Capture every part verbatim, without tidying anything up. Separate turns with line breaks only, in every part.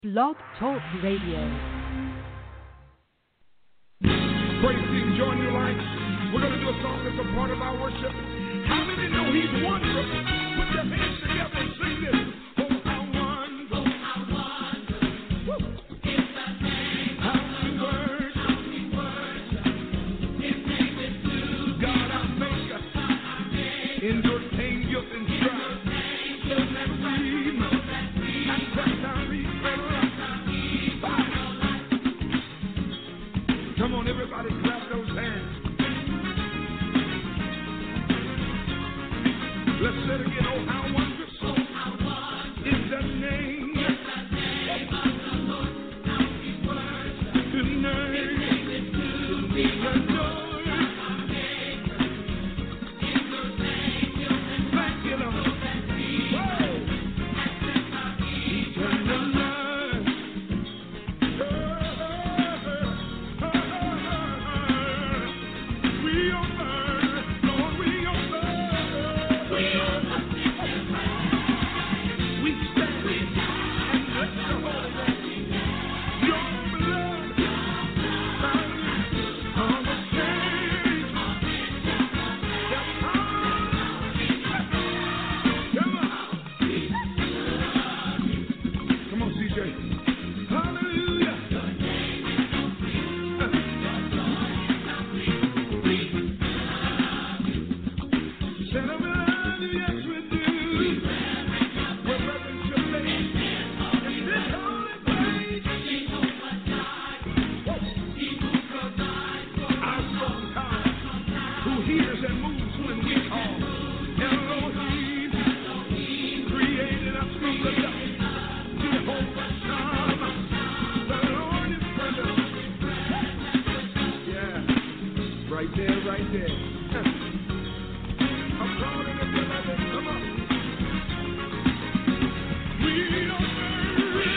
Blog Talk Radio.
Praise King, join your life. We're going to do a song that's a part of our worship. How many know He's wondrous? Put your hands together and sing this. Oh, how wonderful. Oh, how wonderful. Woo. Is that name. How we worship. How we worship. His name is to God our Maker. God our Maker. Endure pain, guilt, and strife. Guilt and grief. And press our eternal life. Come on, everybody, clap those hands. Let's say it again. Oh, how wondrous, oh, how wondrous is that name. Is that name of the Lord. How we worship. His name. His name is to be adored. God our Maker. In your name, you'll and thank you, Lord. That we and set our eternal life. Oh, oh, oh, oh. We honor, Lord, we honor. We honor. We stand and bless the holy name. Your blood on the stage. Come on. Come on, C J. Hallelujah. Right there, right there. I'm calling it, come on. We honor, we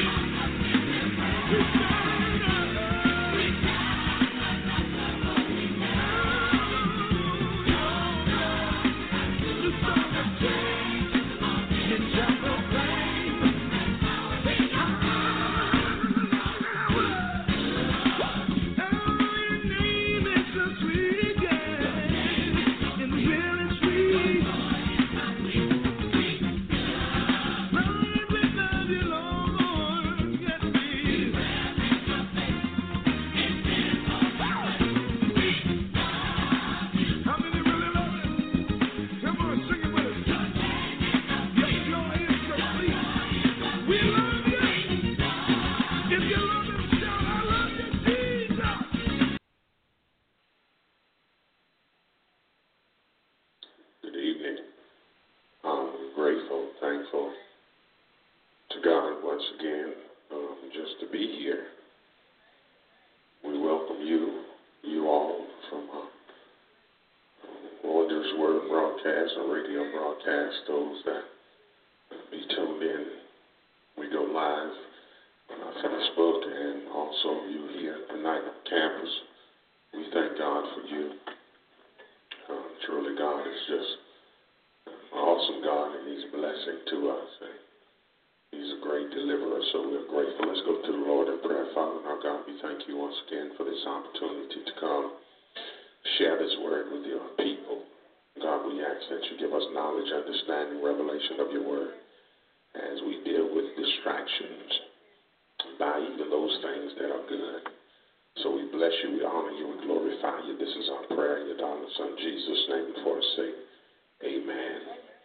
those that be tuned in. We go live on our Facebook and also you here tonight on campus. We thank God for you. Um, truly, God is just an awesome God, and He's a blessing to us. And He's a great deliverer, so we're grateful. Let's go to the Lord in prayer. Father, our God, we thank you once again for this opportunity to come share this word with your people. God, we ask that you give us knowledge, understanding, revelation of your word as we deal with distractions by even those things that are good. So we bless you, we honor you, we glorify you. This is our prayer in your darling Son, Jesus' name, and for his sake. Amen.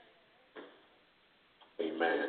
Amen.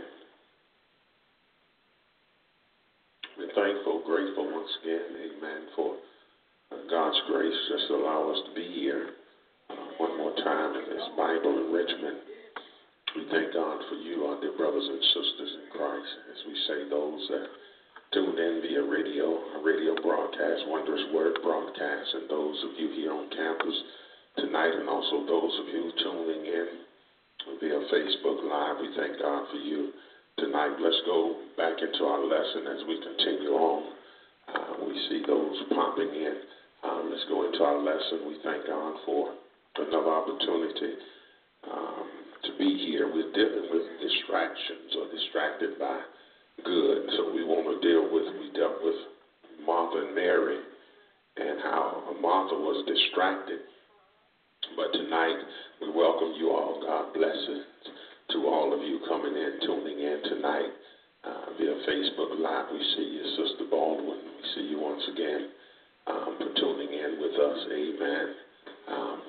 We're thankful, grateful once again, amen, for God's grace just to allow us to be here. One more time in this Bible enrichment. We thank God for you, our dear brothers and sisters in Christ, as we say, those that tune in via radio, a radio broadcast, Wondrous Word broadcast, and those of you here on campus tonight, and also those of you tuning in via Facebook Live. We thank God for you tonight. Let's go back into our lesson as we continue on. Uh, we see those popping in. Uh, let's go into our lesson. We thank God for another opportunity um, to be here. We're dealing with distractions or distracted by good. So we want to deal with, we dealt with Martha and Mary and how Martha was distracted. But tonight, we welcome you all. God bless it to all of you coming in, tuning in tonight uh, via Facebook Live. We see you, Sister Baldwin. We see you once again um, for tuning in with us. Amen. Um,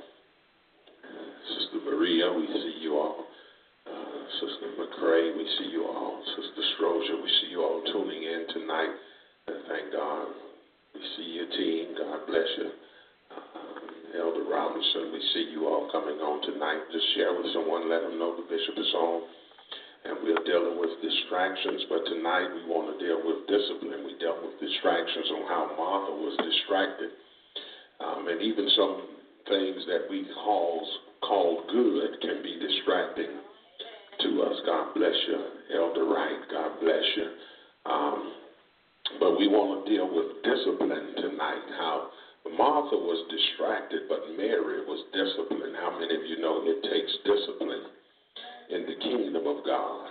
Sister Maria, we see you all. Uh, Sister McCrae, we see you all. Sister Strozier, we see you all tuning in tonight. And thank God. We see your team. God bless you. Uh, Elder Robinson, we see you all coming on tonight. Just share with someone, let them know the bishop is on. And we're dealing with distractions, but tonight we want to deal with discipline. We dealt with distractions on how Martha was distracted. Um, and even some things that we call, call good can be distracting to us. God bless you. Elder Wright, God bless you. Um, but we want to deal with discipline tonight, how Martha was distracted, but Mary was disciplined. How many of you know it takes discipline in the kingdom of God?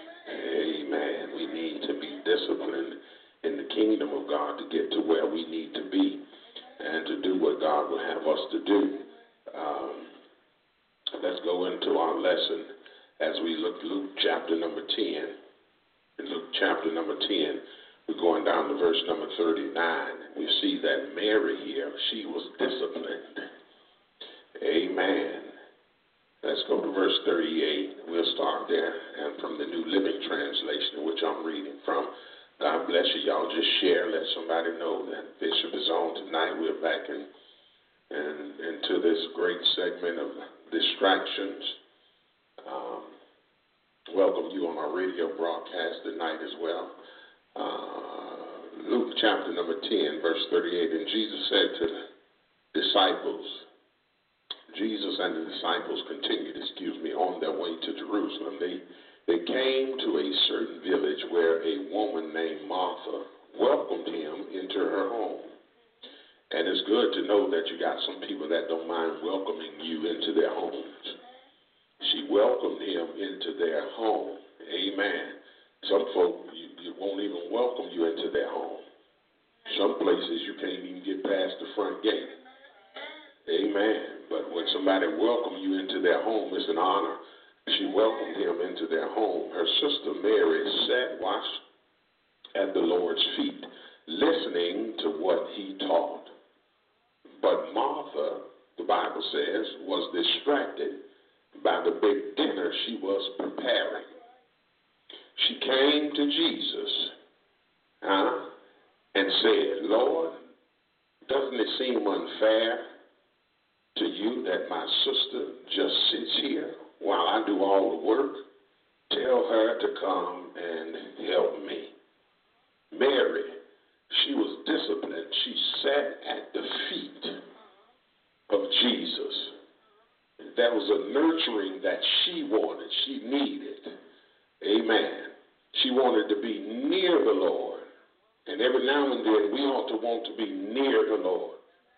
Amen. We need to be disciplined in the kingdom of God to get to where we need to be and to do what God will have us to do. Um, let's go into our lesson as we look Luke chapter number ten. In Luke chapter number ten, we're going down to verse number thirty-nine. We see that Mary here, she was disciplined. Amen. Let's go to verse thirty-eight. We'll start there. And from the New Living Translation, which I'm reading from. God bless you. Y'all just share. Let somebody know that Bishop is on tonight. We're back in, in, into this great segment of distractions. Um, welcome you on our radio broadcast tonight as well. Uh, Luke chapter number ten, verse thirty-eight. And Jesus said to the disciples, Jesus and the disciples continued, excuse me, on their way to Jerusalem. They, they came to a certain village where a woman named Martha welcomed him into her home. And it's good to know that you got some people that don't mind welcoming you into their homes. She welcomed him into their home. Amen. Some folk, you, you won't even welcome you into their home. Some places you can't even get past the front gate. Amen. But when somebody welcomes you into their home, it's an honor. She welcomed him into their home. Her sister Mary sat watched at the Lord's feet, listening to what he taught. But Martha, the Bible says, was distracted by the big dinner she was preparing. She came to Jesus uh, and said, Lord, doesn't it seem unfair to you that my sister just sits here while I do all the work? Tell her to come and help me. Mary, she was disciplined. She sat at the feet of Jesus. That was a nurturing that she wanted, she needed. Amen. She wanted to be near the Lord. And every now and then we ought to want to be near the Lord.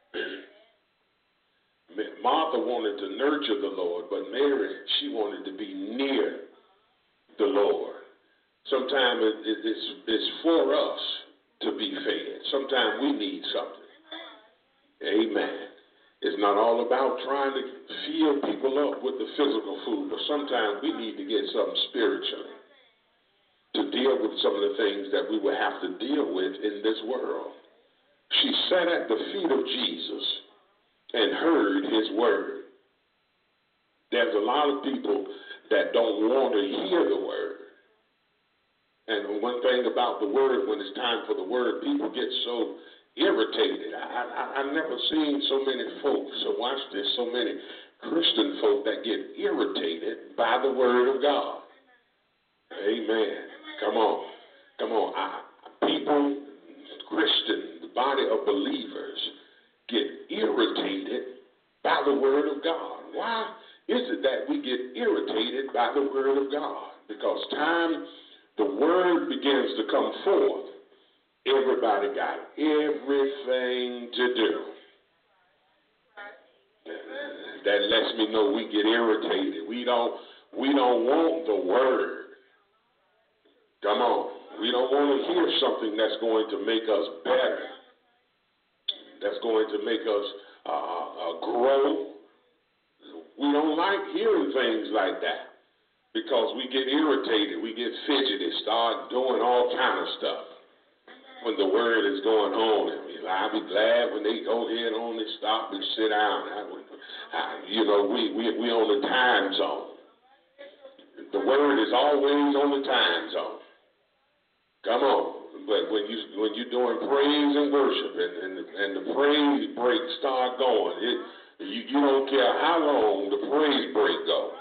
Martha wanted to nurture the Lord, but Mary, she wanted to be near the Lord. Sometimes it, it, it's, it's for us to be fed. Sometimes we need something. Amen. It's not all about trying to fill people up with the physical food, but sometimes we need to get something spiritually to deal with some of the things that we will have to deal with in this world. She sat at the feet of Jesus and heard his word. There's a lot of people that don't want to hear the word. And one thing about the word, when it's time for the word, people get so irritated. I, I, I've never seen so many folks, so watch this, so many Christian folk that get irritated by the word of God. Amen. Come on. Come on. I, people, Christian, the body of believers, get irritated by the word of God. Why is it that we get irritated by the word of God? Because time the word begins to come forth, everybody got everything to do. That lets me know we get irritated. We don't we don't want the word. Come on. We don't want to hear something that's going to make us better, that's going to make us uh, uh, grow. We don't like hearing things like that because we get irritated, we get fidgety, start doing all kind of stuff when the word is going on. And we, I'll be glad when they go ahead on and stop and sit down. I, I, you know, we, we, we on the time zone. The word is always on the time zone. Come on. But when, you, when you're doing praise and worship and, and, the, and the praise break start going, it, you, you don't care how long the praise break goes.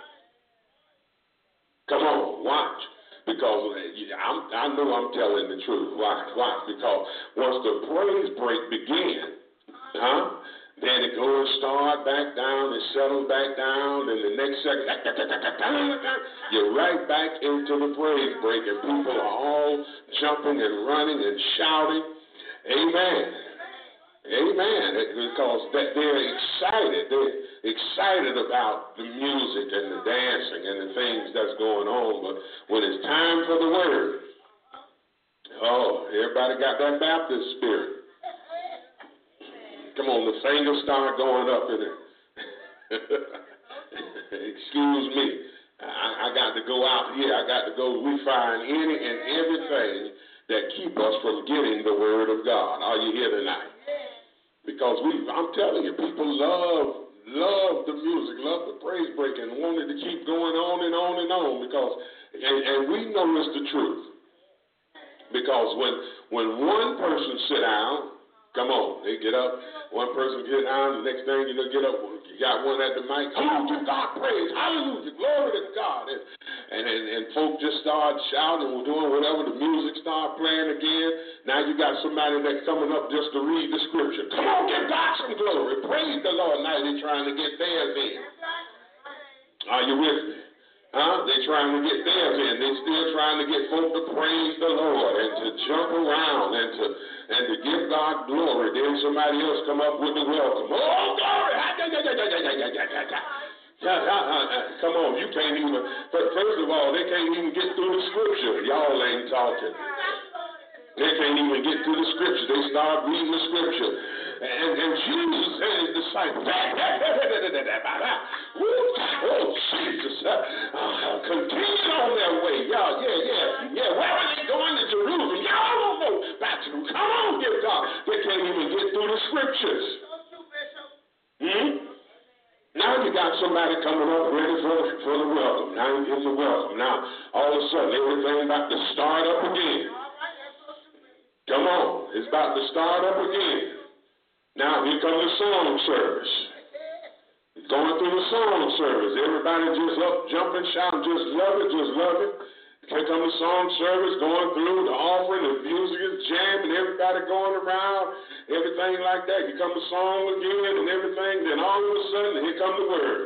Come on, watch. Because I'm, I know I'm telling the truth. Watch, watch. Because once the praise break begins, huh? Then it goes start back down and settle back down, and the next second, you're right back into the praise break, and people are all jumping and running and shouting, amen, amen, because they're excited, they're excited about the music and the dancing and the things that's going on, but when it's time for the word, oh, everybody got that Baptist spirit. Come on, the fingers start going up in it. Excuse me. I, I got to go out here. I got to go. We find any and everything that keep us from getting the word of God. Are you here tonight? Because we, I'm telling you, people love, love the music, love the praise break, and wanted to keep going on and on and on because, and, and we know it's the truth. Because when, when one person sit down, come on, they get up. One person get down, the next thing you know, get up. You got one at the mic. Come on, give God praise. Hallelujah. Glory to God. And, and, and, and folk just start shouting and doing whatever. The music start playing again. Now you got somebody that's coming up just to read the scripture. Come on, give God some glory. Praise the Lord. Now they're trying to get theirs in. Are you with me? Huh? They're trying to get theirs in. They're still trying to get folk to praise the Lord and to jump around and to and to give God glory. Then somebody else come up with the welcome. Oh, glory! Come on, you can't even, first of all, they can't even get through the scripture. Y'all ain't talking. They can't even get through the scripture. They start reading the scripture. And, and Jesus and his disciples, oh, Jesus, uh, continue on their way. Y'all, yeah, yeah, yeah. Where are they going? To Jerusalem. Y'all don't know back to Jerusalem. Come on, give God. They can't even get through the scriptures. Hmm? Now you got somebody coming up ready for the, for the welcome. Now you get the welcome. Now, all of a sudden, everything about to start up again. Come on. It's about to start up again. Now, here comes the song service. Going through the song service. Everybody just up, jumping, shouting, just love it, just love it. Here comes the song service, going through the offering, the music is jamming, everybody going around, everything like that. Here comes the song again and everything. Then all of a sudden, here comes the word.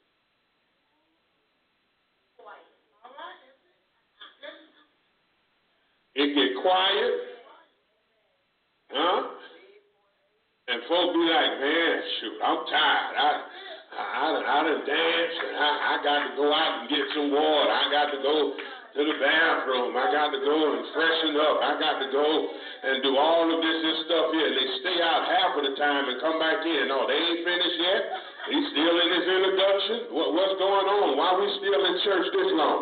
It get quiet. Huh? And folk be like, man, shoot, I'm tired. I I, I done danced, and I, I got to go out and get some water. I got to go to the bathroom. I got to go and freshen up. I got to go and do all of this, this stuff here. And they stay out half of the time and come back in. No, they ain't finished yet. He's still in his introduction. What, what's going on? Why are we still in church this long?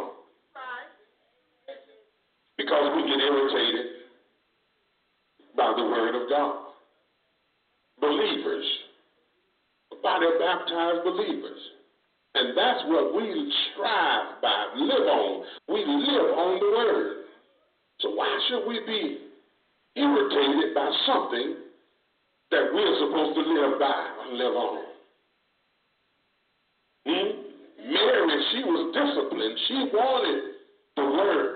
Because we get irritated by the word of God. Believers, by their baptized believers. And that's what we strive by, live on. We live on the word. So why should we be irritated by something that we're supposed to live by and live on? Hmm? Mary, she was disciplined. She wanted the word.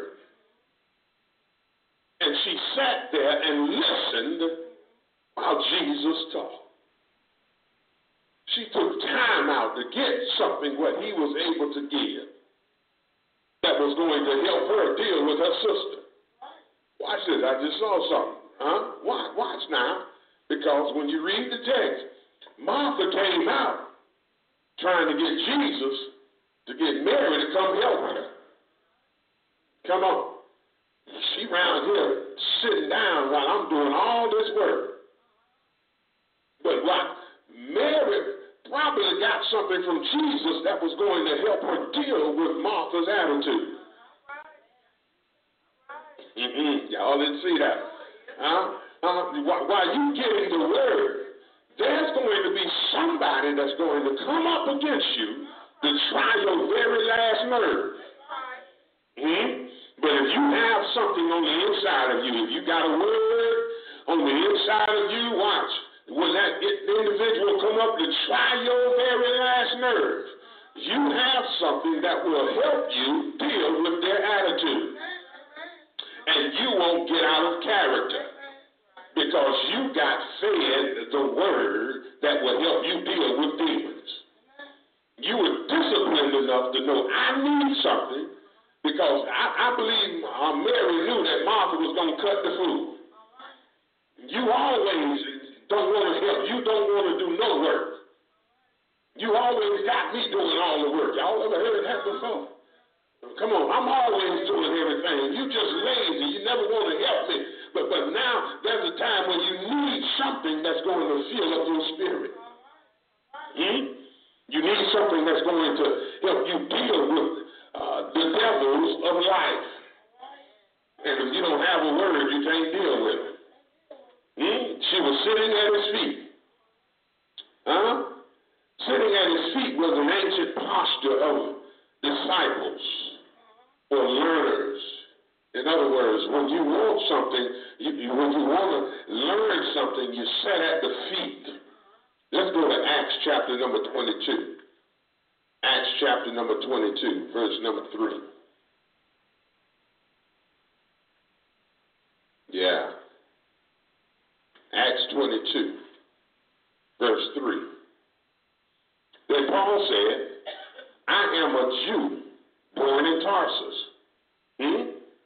And she sat there and listened while Jesus taught. She took time out to get something what he was able to give that was going to help her deal with her sister. Watch this. I just saw something. Huh? Watch, watch now. Because when you read the text, Martha came out trying to get Jesus to get Mary to come help her. Come on. She you around here sitting down while I'm doing all this work. But what Mary probably got something from Jesus that was going to help her deal with Martha's attitude. Mm-mm, y'all didn't see that. Huh? Uh, while you getting the word, there's going to be somebody that's going to come up against you to try your very last nerve. Mm-hmm. But if you have something on the inside of you, if you got a word on the inside of you, watch. When that individual come up to try your very last nerve, you have something that will help you deal with their attitude. And you won't get out of character because you got fed the word that will help you deal with demons. You were disciplined enough to know I need something because I, I believe uh, Mary knew that Martha was going to cut the food. You always don't want to help. You don't want to do no work. You always got me doing all the work. Y'all ever heard that before? Come on, I'm always doing everything. You just lazy. You never want to help me. But but now there's a time when you need something that's going to fill up your spirit. Hmm? You need something that's going to help you deal with uh, the devils of life. And if you don't have a word, you can't deal with it. Hmm? She was sitting at his feet. Huh? Sitting at his feet was an ancient posture of disciples or learners. In other words, when you want something, you, you, when you want to learn something, you sit at the feet. Let's go to Acts chapter number twenty-two. Acts chapter number twenty-two, verse number three. Yeah. Acts twenty-two, verse three. Then Paul said, I am a Jew born in Tarsus, hmm?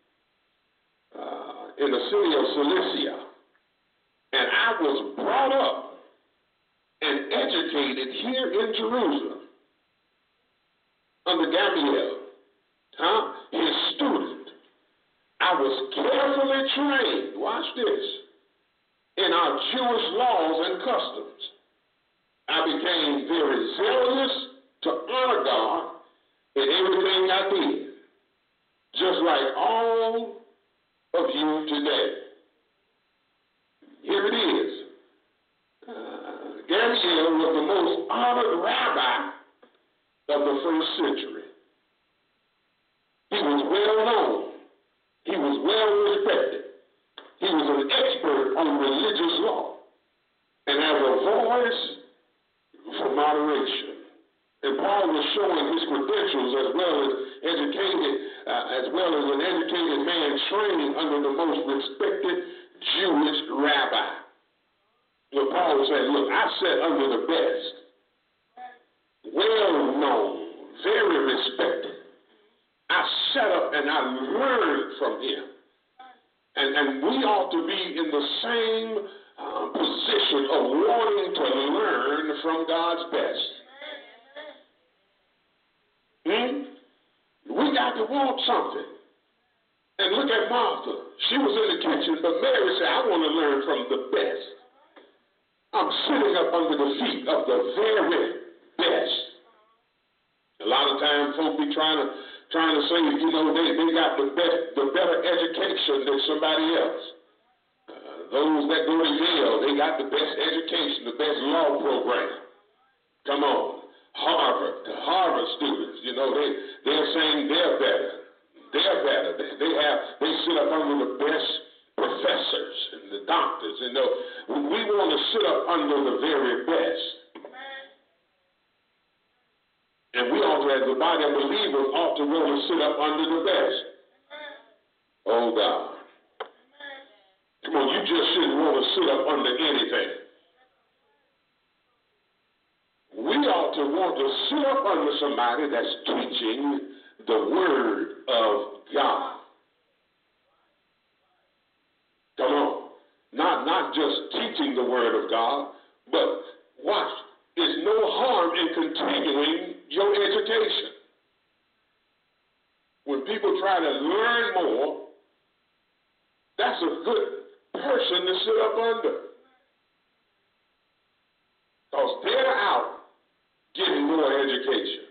uh, in the city of Cilicia, and I was brought up and educated here in Jerusalem under Gamaliel, huh? his student. I was carefully trained, watch this, in our Jewish laws and customs. I became very zealous to honor God in everything I did, just like all of you today. Here it is. Uh, Gamaliel was the most honored rabbi of the first century. He was well known. He was well respected. He was an expert on religious law and as a voice for moderation. And Paul was showing his credentials as well as educated, uh, as well as an educated man trained under the most respected Jewish rabbi. So Paul said, look, I sat under the best, well known, very respected. I sat up and I learned from him. And, and we ought to be in the same uh, position of wanting to learn from God's best. Hmm? We got to want something. And look at Martha. She was in the kitchen, but Mary said, I want to learn from the best. I'm sitting up under the feet of the very best. A lot of times folk be trying to trying to say, you know, they, they got the best, the better education than somebody else. Uh, those that go to Yale, they got the best education, the best law program. Come on. Harvard, the Harvard students, you know, they, they're saying they're better. They're better. They, they have, they sit up under the best professors and the doctors. You know, we want to sit up under the very best. And we ought to, as the body of believers, ought to want to sit up under the best. Oh, God. Come on, you just shouldn't want to sit up under anything. We ought to want to sit up under somebody that's teaching the Word of God. Come on. Not, not just teaching the Word of God, but watch. There's no harm in continuing your education. When people try to learn more, That's a good person to sit up under. Because they're out getting more education.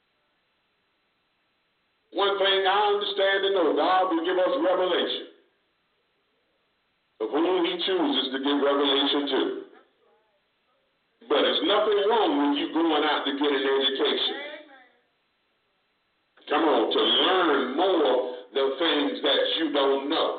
One thing I understand to know, God will give us revelation of whom he chooses to give revelation to. But there's nothing wrong with you going out to get an education. Come on, to learn more the things that you don't know.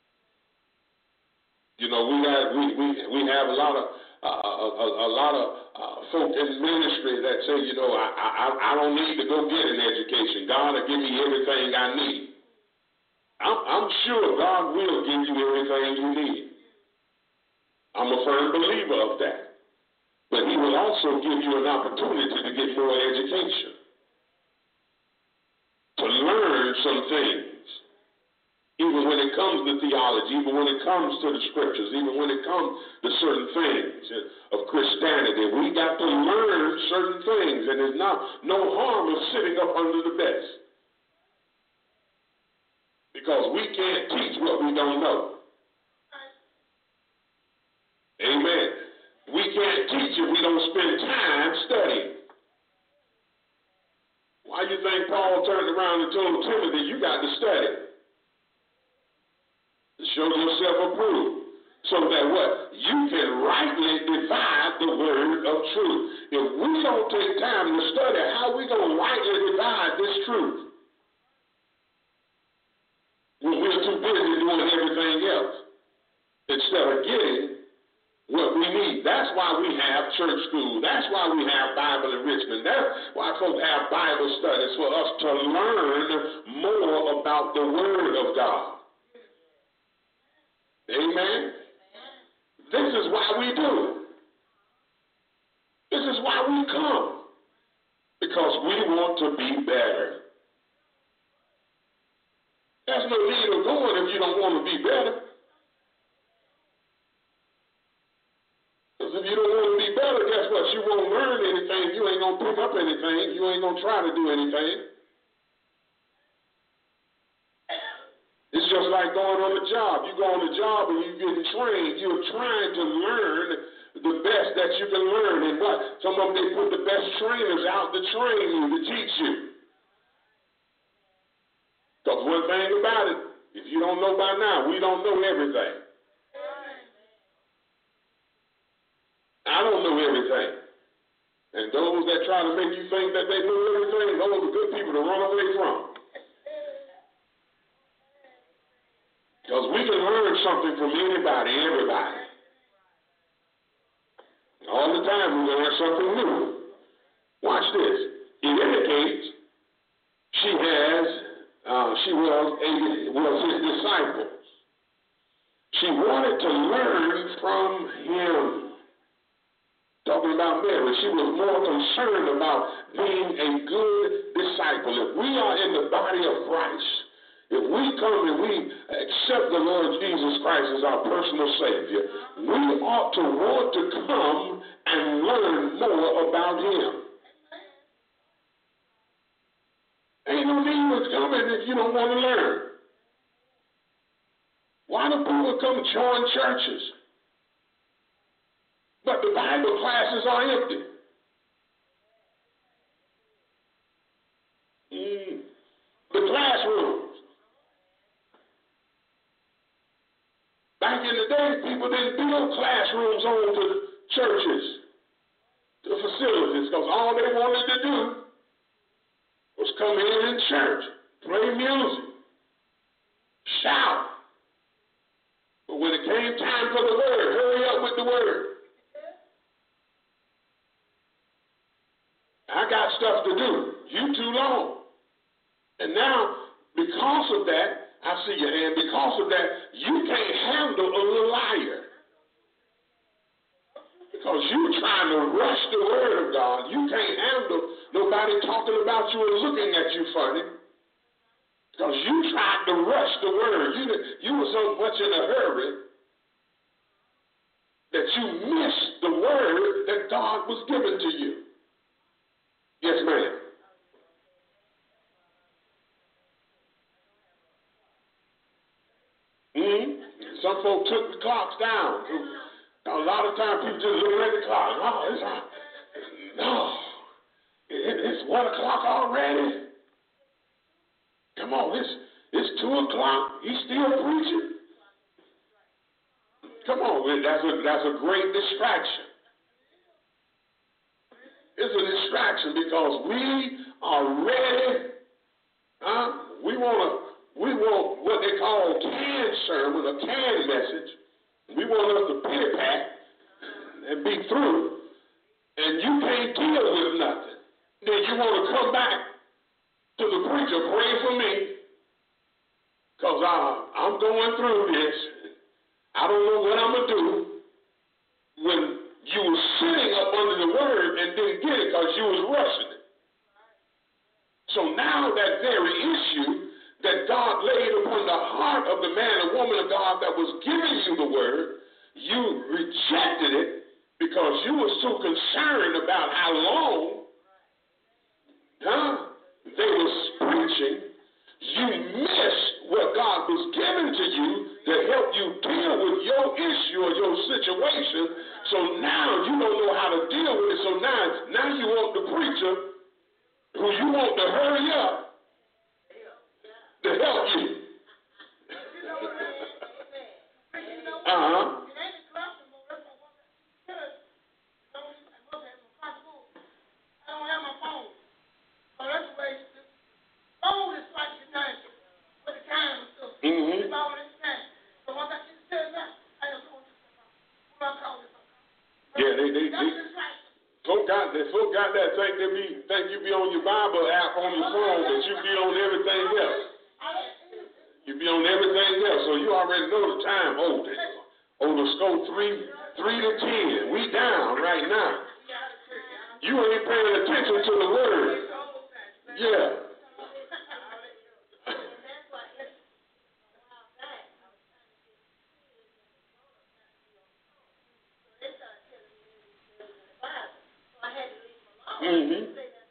You know, we have we we, we have a lot of uh, a, a, a lot of uh, folk in ministry that say, you know, I, I I don't need to go get an education. God will give me everything I need. I'm, I'm sure God will give you everything you need. I'm a firm believer of that. But he will also give you an opportunity to get more education, to learn some things, even when it comes to theology, even when it comes to the scriptures, even when it comes to certain things of Christianity. We got to learn certain things, and there's not no harm of sitting up under the best, because we can't teach what we don't know. Amen. We can't teach if we don't spend time studying. Why do you think Paul turned around and told Timothy, you got to study to show yourself approved, so that what? You can rightly divide the word of truth. If we don't take time to study, how are we going to rightly divide this truth when we're too busy doing everything else instead of getting what we need? That's why we have church school. That's why we have Bible enrichment. That's why folks have Bible studies, for us to learn more about the Word of God. Amen? This is why we do it. This is why we come. Because we want to be better. There's no need of going if you don't want to be better. If you don't want to be better, guess what? You won't learn anything. You ain't going to pick up anything. You ain't going to try to do anything. It's just like going on a job. You go on a job and you're getting trained. You're trying to learn the best that you can learn. And what? Some of them, they put the best trainers out to train you, to teach you. Because one thing about it, if you don't know by now, we don't know everything. I don't know everything. And those that try to make you think that they know everything, those are good people to run away from. Because we can learn something from anybody, everybody. All the time we learn something new. Watch this. It indicates she has, uh, she was, a, was his disciples. She wanted to learn from him. Talking about Mary, she was more concerned about being a good disciple. If we are in the body of Christ, if we come and we accept the Lord Jesus Christ as our personal Savior, we ought to want to come and learn more about him. Ain't no need of coming if you don't want to learn. Why do people come join churches? But the Bible classes are empty. Mm. The classrooms. Back in the day, people didn't build classrooms onto churches, the facilities, because all they wanted to do was come in in church, play music, shout. But when it came time for the word, hurry up with the word. I got stuff to do. You too long. And now, because of that, I see your hand, because of that, you can't handle a little liar. Because you're trying to rush the word of God. You can't handle nobody talking about you and looking at you funny. Because you tried to rush the word. You, you were so much in a hurry that you missed the word that God was giving to you. Yes, ma'am. Mm-hmm. some folk took the clocks down. A lot of times people just looking at the clock. Oh, it's uh, no, it, it's one o'clock already. Come on, it's it's two o'clock. He's still preaching. Come on, that's a that's a great distraction. It's a distraction because we are ready. Huh? We want to. We want what they call canned sermon, a canned message. We want us to pity pat and be through, and you can't deal with nothing. Then you want to come back to the preacher, pray for me, because I'm going through this. I don't know what I'm going to do. When you were sitting up under the word and didn't get it because you was rushing it. So now that very issue that God laid upon the heart of the man or woman of God that was giving you the word, you rejected it because you were so concerned about how long huh, they were preaching. You missed what God was giving to you to help you deal with your issue or your situation. So now you don't know how to deal with it. So now, now you want the preacher who you want to hurry up to help you. Uh-huh. Mm-hmm. Yeah, they, they, they folk got that folk got that think they be think you be on your Bible app on your phone, but you be on everything else. You be on everything else, so you already know the time. Oh, they, oh, the score three, three to ten. We down right now. You ain't paying attention to the word. Yeah. Mm-hmm.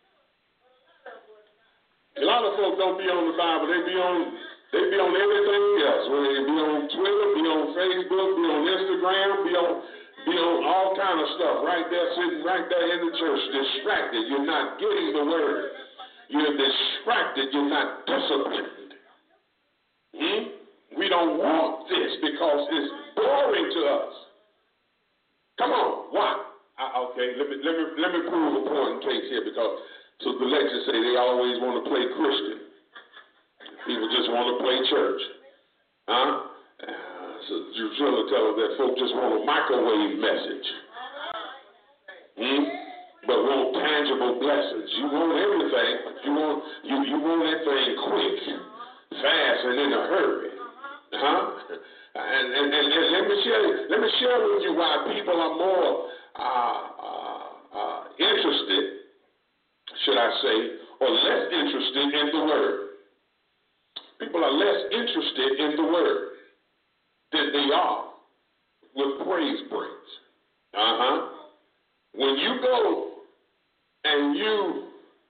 A lot of folks don't be on the Bible. They be on, they be on everything else. When they be on Twitter, be on Facebook, be on Instagram, be on, be on all kind of stuff. Right there, sitting right there in the church, distracted. You're not getting the word. You're distracted. You're not disciplined. Hmm? We don't want this because it's boring to us. Come on, why? I, okay, let me let me let me prove a point in case here because so the lectures say they always want to play Christian. People just want to play church, huh? Uh, so Drusilla tells us that folks just want a microwave message, hmm? But want tangible blessings. You want everything, but you want you you want that thing quick, fast, and in a hurry, huh? And and, and, and let me share let me share with you why people are more. Uh, uh, uh, interested, should I say, or less interested in the word. People are less interested in the word than they are with praise breaks. Uh-huh. When you go and you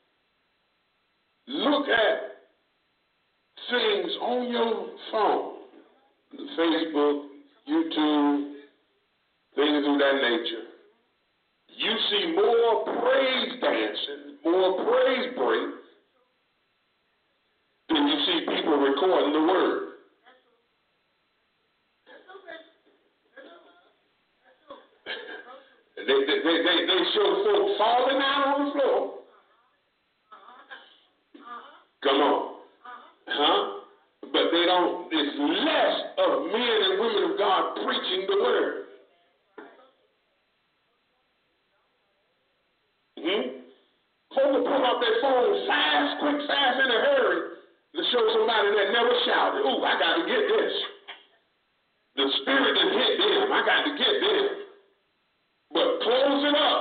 look at things on your phone, Facebook, YouTube, things of that nature, you see more praise dancing, more praise breaks than you see people recording the word. they, they, they, they, they show folks falling out on the floor. Come on. Huh? But they don't, it's less of men and women of God preaching the word. Hmm? Folks will pull up their phone fast, quick, fast, in a hurry to show somebody that never shouted. Ooh, I got to get this. The spirit that hit them, I got to get this. But close it up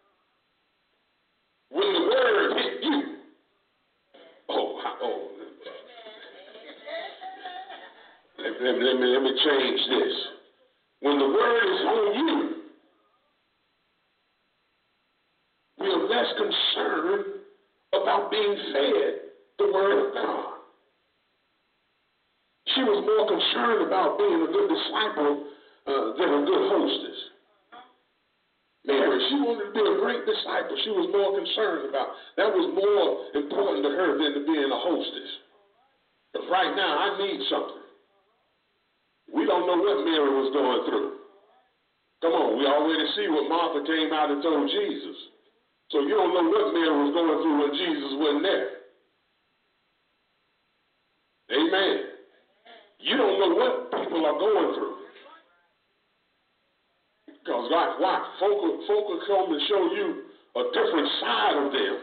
when the word hit you. Oh, oh. Let, let, let, me, let me change this. When the word is on you, we are less concerned about being fed the word of God. She was more concerned concerned about being a good disciple uh, than a good hostess. Mary, she wanted to be a great disciple. She was more concerned about. That was more important to her than to being a hostess. Because right now, I need something. We don't know what Mary was going through. Come on, we already see what Martha came out and told Jesus. So you don't know what Mary was going through when Jesus wasn't there. Amen. You don't know what people are going through. Because like, why? Folk will, folk will come and show you a different side of them.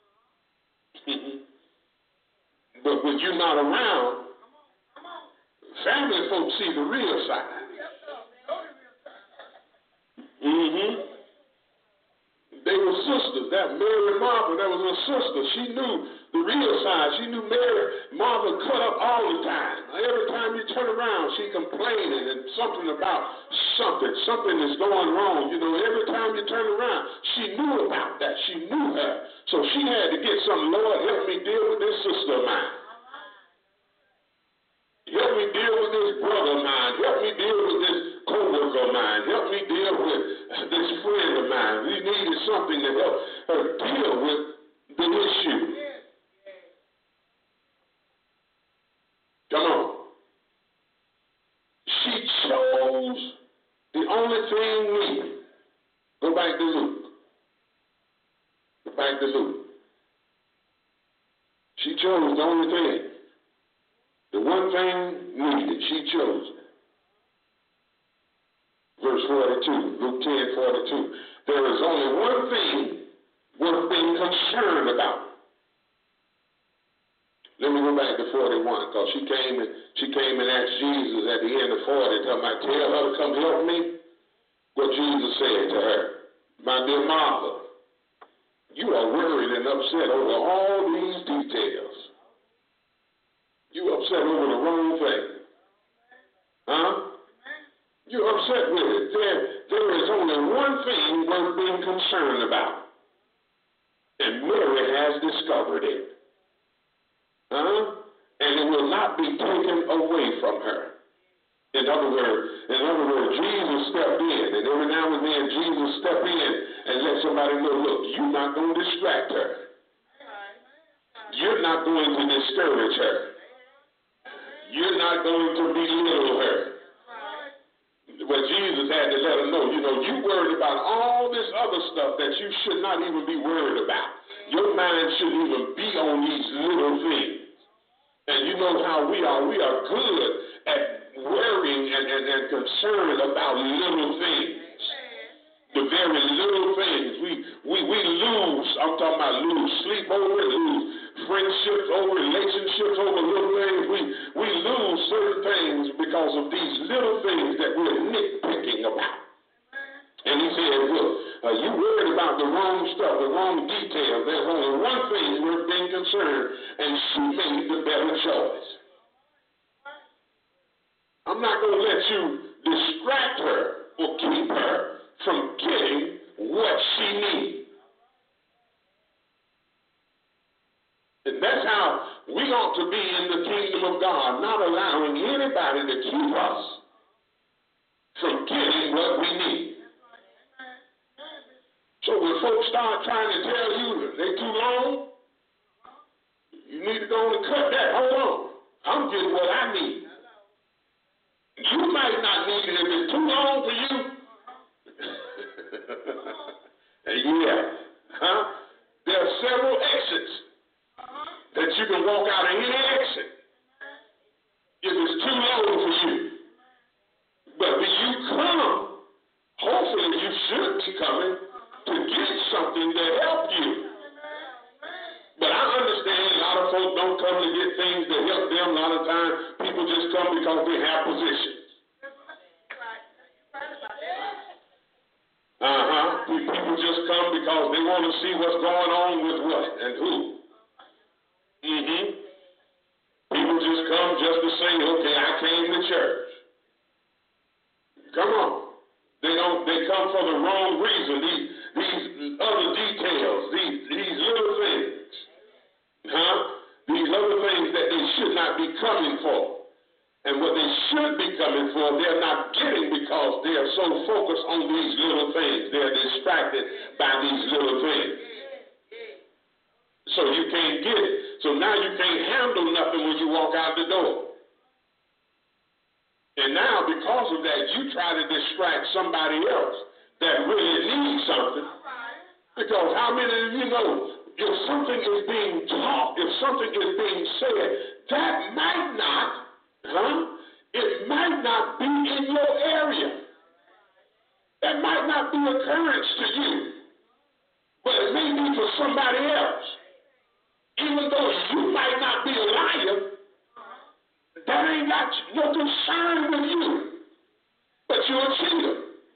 But when you're not around, family folks see the real side. Mm-hmm. They were sisters. That Mary and Martha, that was her sister. She knew the real side. She knew Mary, Martha cut up all the time. Every time you turn around, she complaining and something about something. Something is going wrong. You know, every time you turn around, she knew about that. She knew her. So she had to get something. Lord, help me deal with this sister of mine. Help me deal with this brother of mine. Help me deal with this co-worker of mine. Help me deal with this friend of mine. We needed something to help her deal with the issue. Come on. She chose the only thing needed. Go back to Luke. Go back to Luke. She chose the only thing. The one thing needed, she chose it. Verse forty-two, Luke ten forty-two. There is only one thing worth being concerned about. Let me go back to forty-one, because she came and she came and asked Jesus at the end of forty, talking about, tell her to come help me. What Jesus said to her, my dear Martha, you are worried and upset over all these details. You upset over the wrong thing. Huh? You're upset with it. There, there is only one thing worth being concerned about. And Mary has discovered it. Huh? And it will not be taken away from her. In other words, in other words, Jesus stepped in, and every now and then Jesus stepped in and let somebody know, look, you're not going to distract her. You're not going to discourage her. You're not going to belittle her. But Jesus had to let her know, you know, you worried about all this other stuff that you should not even be worried about. Your mind shouldn't even be on these little things. And you know how we are. We are good at worrying and, and, and concerned about little things. The very little things. We, we, we lose, I'm talking about lose sleep over it, lose friendships over relationships over little things. We, we lose certain things because of these little things that we're nitpicking about. And he said, look, uh, you worried about the wrong stuff, the wrong details. There's only one thing worth being concerned, and she made the better choice. I'm not going to let you distract her or keep her from getting what she needs. And that's how we ought to be in the kingdom of God, not allowing anybody to keep us from getting what we need. So when folks start trying to tell you that they too long, you need to go and cut that. Hold on. I'm getting what I need. You might not need it if it's too long for you. Yeah. Huh? There are several exits that you can walk out of any exit if it's too long for you. But when you come, hopefully you should be coming to get something to help you. But I understand a lot of folks don't come to get things to help them. A lot of times people just come because they have positions. Uh-huh. People just come because they want to see what's going on with what and who. Mm-hmm. People just come just to say, okay, I came to church. Come on. They don't they come for the wrong reason. These these other details, these these little things. Huh? These other things that they should not be coming for. And what they should be coming for, they're not getting because they are so focused on these little things. They're distracted by these little things. So you can't get it. So now you can't handle nothing when you walk out the door. And now because of that, you try to distract somebody else that really needs something. Because how many of you know, if something is being taught, if something is being said, that might not, huh? It might not be in your area. That might not be occurrence to you. But it may be for somebody else. Even though you might not be a liar, that ain't got no concern with you. But you're a cheater.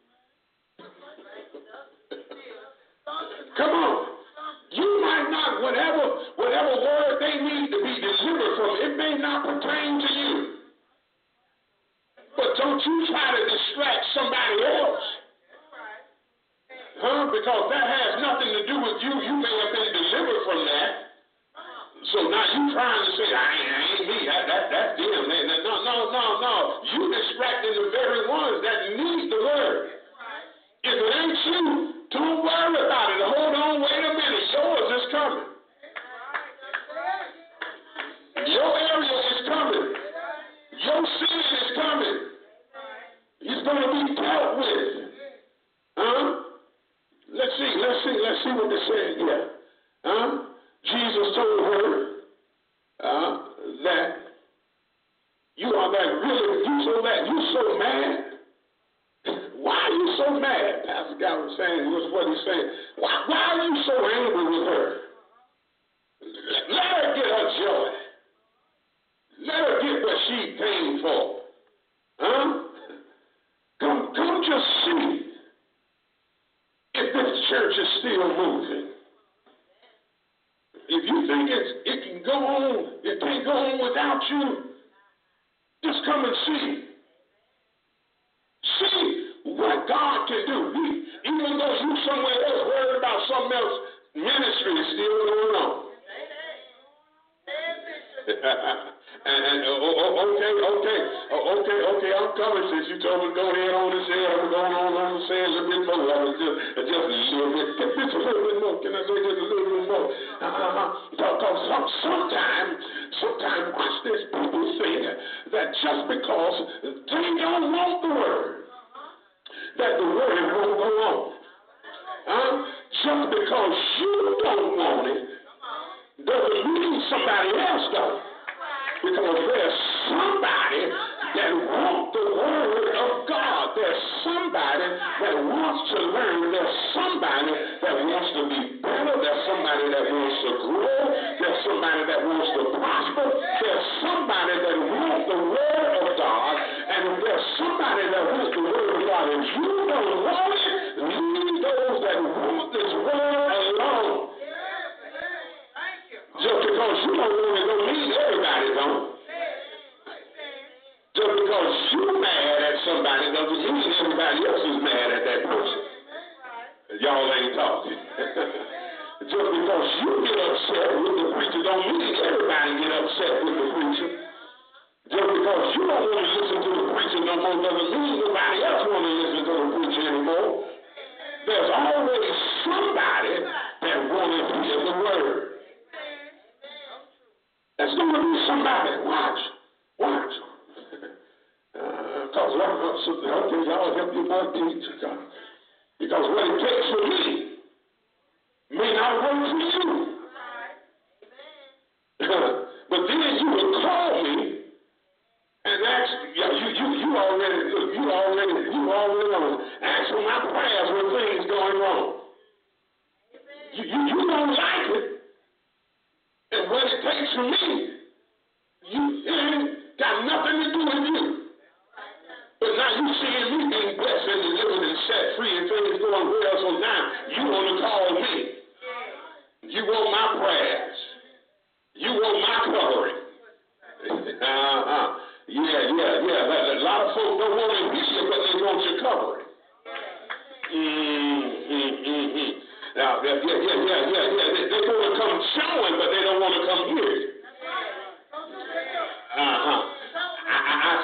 Come on. You might not, whatever, whatever word they need to be delivered from, it may not pertain to you. But don't you try to distract somebody else. Huh? Because that has nothing to do with you. You may have been delivered from that. So now you trying to say, I ain't, I ain't me, that, that, that's them. No, no, no, no. You distracting the very ones that need the word. If it ain't you, don't worry about it. Hold on, wait a minute. Yours is coming. Your area is coming. Your sin is coming. It's going to be dealt with. Huh? Let's see, let's see, let's see what they're saying here. Huh? Jesus told her uh, that you are that really, you so that you so mad. Why are you so mad? Pastor Guy was saying, was what he's saying. Why, why are you so angry with her? Let her get her joy. Let her get what she came for. Huh? Come, come just see if this church is still moving. If you think it's, it can go on, it can't go on without you, just come and see. See what God can do. We, even though you somewhere else worried about something else, ministry is still going on. and, and oh, oh, okay, okay, oh, okay, okay, I'm coming since you told me to go ahead on and say, I'm going on and say a little bit more. Just, just a little bit, just a little bit more. Can I say just a little bit more? Uh-huh. Because some, sometimes, sometimes, watch this, people think that just because they don't want the word, that the word won't go on. Huh? Just because you don't want it doesn't mean somebody else does. Because there's somebody that wants the word of God. There's somebody that wants to learn. There's somebody that wants to be better. There's somebody that wants to grow. There's somebody that wants to prosper. There's somebody that wants the word of God. And if there's somebody that wants the word of God and you don't want it, leave those that want this word alone. Just because you don't want it don't mean everybody don't. Just because you're mad at somebody doesn't mean everybody else is mad at that person. Y'all ain't talking. Just because you get upset with the preacher don't mean everybody get upset with the preacher. Just because you don't want to listen to the preacher no more doesn't mean nobody else want to listen to the preacher anymore. There's always somebody that wants to hear the word. There's going to be somebody. Watch. Watch. Because uh, okay, y'all help your boy teach. Because what it takes for me may not work for you. But then you will call me and ask, yeah, you, you, you already, you already, you already know, ask for my prayers when things going wrong. You, you, you don't like it. And what it takes from me, you, it ain't got nothing to do with you. But now you seeing me being blessed and delivered and set free and things going well, so now you want to call me. You want my prayers. You want my covering. uh-huh. Yeah, yeah, yeah. A lot of folks don't want to hear you, but they want your covering. Mm-hmm. Now, yeah, yeah, yeah, yeah, yeah, yeah. They, they want to come showing, but they don't want to come hear you. Uh-huh. I, I, I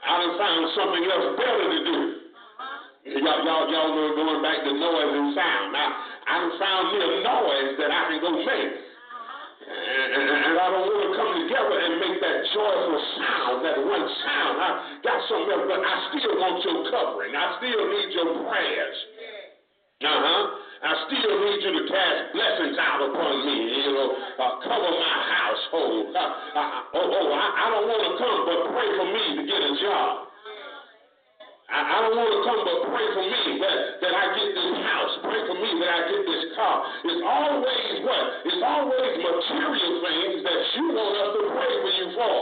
I done found something else better to do. Y'all, y'all, y'all know going back to noise and sound. Now, I done found me a noise that I can go make. And, and, and I don't want to come together and make that joyful sound, that one sound. I got something else, but I still want your covering. I still need your prayers. Uh-huh. I still need you to cast blessings out upon me, you know, uh, cover my household. Uh, uh, oh, oh, I, I don't want to come, but pray for me to get a job. I, I don't want to come, but pray for me that, that I get this house. Pray for me that I get this car. It's always what? It's always material things that you want us to pray for you for.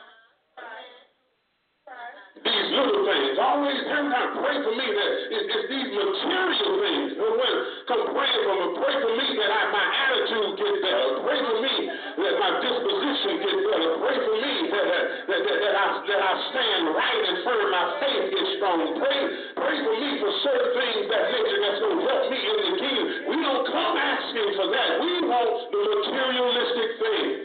These little things. Always, every time, pray for me that it's, it's these material things. When come pray for me, pray for me that I, my attitude gets better. Pray for me that my disposition gets better. Pray for me that, that, that, that, I, that I stand right and firm. My faith gets strong. Pray, pray for me for certain things that nature that's going to help me in the kingdom. We don't come asking for that. We want the materialistic things.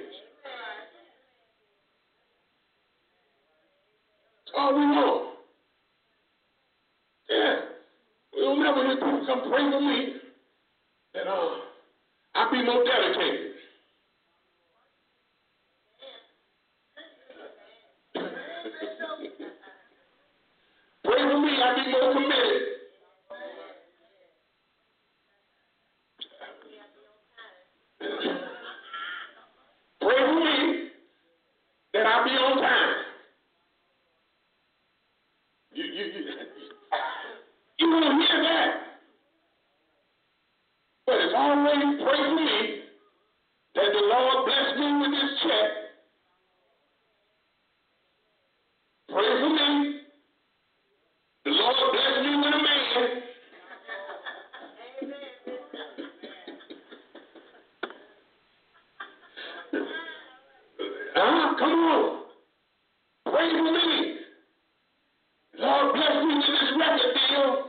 All we want. Yeah. We'll never hear people come pray for me that uh, I be more dedicated. Pray for me, I be more committed. Pray for me that I be on time. You, you, you, you will hear that. But it's always pray for me that the Lord bless me with this check. Pray for me. The Lord bless me with a man. Ah, come on. Pray for me. Lord bless me with this record deal.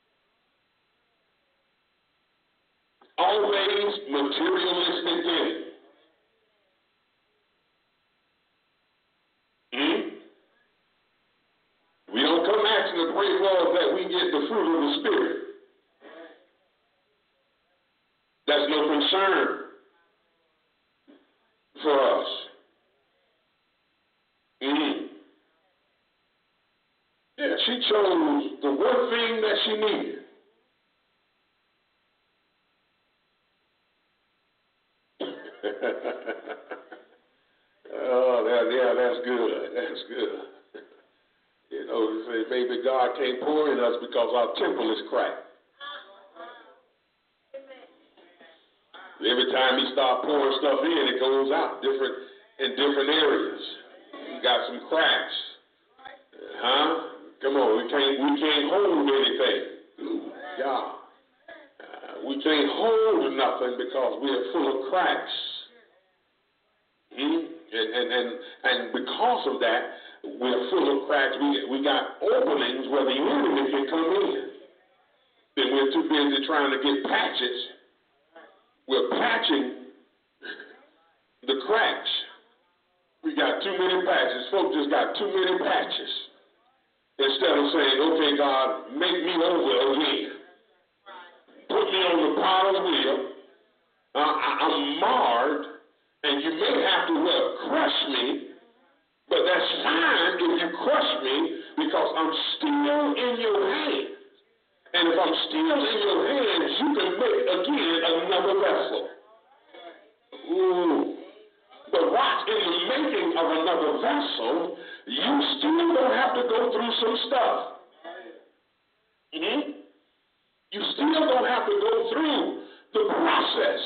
Always materialistic thing. Hmm? We don't come asking to pray for that we get the fruit of the Spirit. That's no concern for us. Hmm. Yeah, she chose the one thing that she needed. Oh, that, yeah, that's good. That's good. You know, you say maybe God can't pour in us because our temple is cracked. Every time he starts pouring stuff in, it goes out different in different areas. You got some cracks. Huh? Come on, we can't we can't hold anything. Ooh, God. Uh, we can't hold nothing because we are full of cracks. Hmm? And, and and and because of that, we're full of cracks. We we got openings where the enemy can come in. Then we're too busy trying to get patches. We're patching the cracks. We got too many patches. Folks just got too many patches. Instead of saying, okay, God, make me over again. Put me on the potter's wheel. Uh, I, I'm marred, and you may have to well, crush me, but that's fine if you crush me because I'm still in your hands. And if I'm still in your hands, you can make, again, another vessel. Ooh. But watch, in the making of another vessel, you still don't have to go through some stuff. Mm-hmm. You still don't have to go through the process.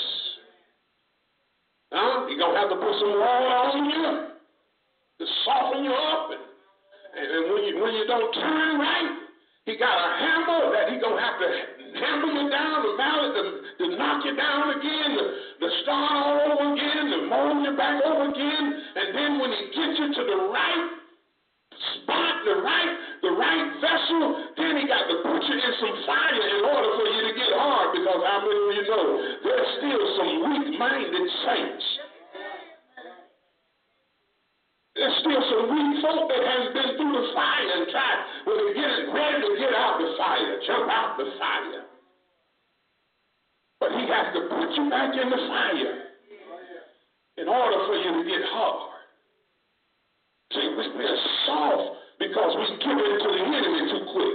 Huh? You're going to have to put some water on you to soften you up. And, and when, you, when you don't turn right, he got a hammer that he's going to have to hammer you down, the mallet to, to knock you down again, to, to start all over again, to mold you back over again. And then when he gets you to the right spot, the right, the right vessel, then he got to put you in some fire in order for you to get hard, because how many of you know there's still some weak-minded saints. There's still some weak folk that haven't been through the fire. jump out the fire. But he has to put you back in the fire in order for you to get hard. See, we're soft because we give in to the enemy too quick.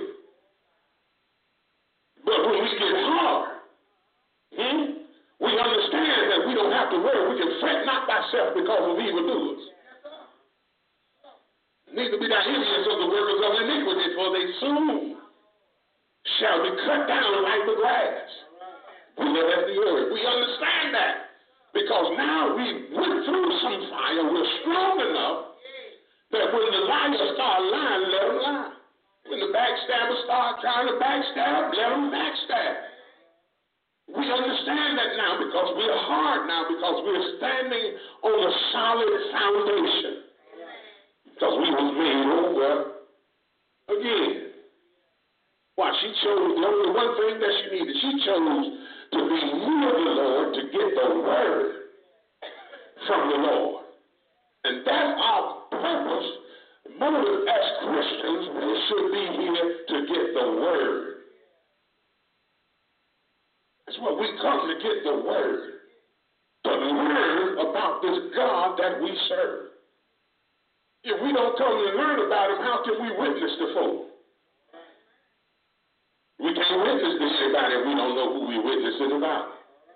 But when we get hard, hmm, we understand that we don't have to worry. We can fret not thyself because of evildoers. Neither be thou envious of the workers of iniquity, for they soon shall be cut down like the grass. We live as the earth. We understand that because now we went through some fire. We're strong enough that when the liars start lying, let them lie. When the backstabbers start trying to backstab, let them backstab. We understand that now because we're hard now because we're standing on a solid foundation. Because we was made over again. Why? She chose the only one thing that she needed. She chose to be near the Lord to get the word from the Lord. And that's our purpose, motive as Christians. We should be here to get the word. That's what we come to get, the word. To learn about this God that we serve. If we don't come to learn about him, how can we witness to folk? We can't witness to anybody if we don't know who we're witnessing about.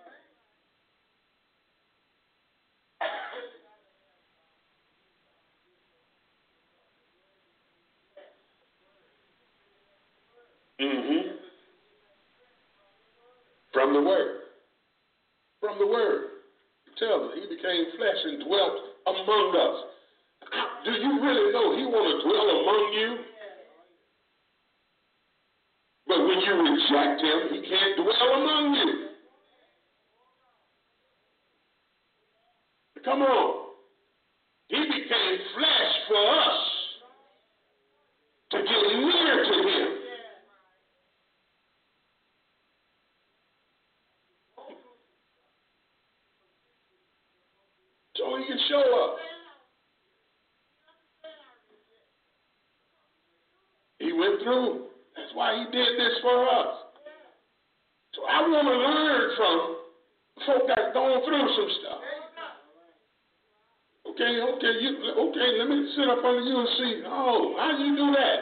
Mm-hmm. From the word. From the word. Tell them he became flesh and dwelt among us. Do you really know he want to dwell among you? But when you reject him, he can't dwell among you. Come on. He became flesh for us to get near to him. So he can show up. He went through. That's why he did this for us. So I want to learn from folk that's gone through some stuff. Okay, okay, you, okay, let me sit up under you and see. Oh, how do you do that?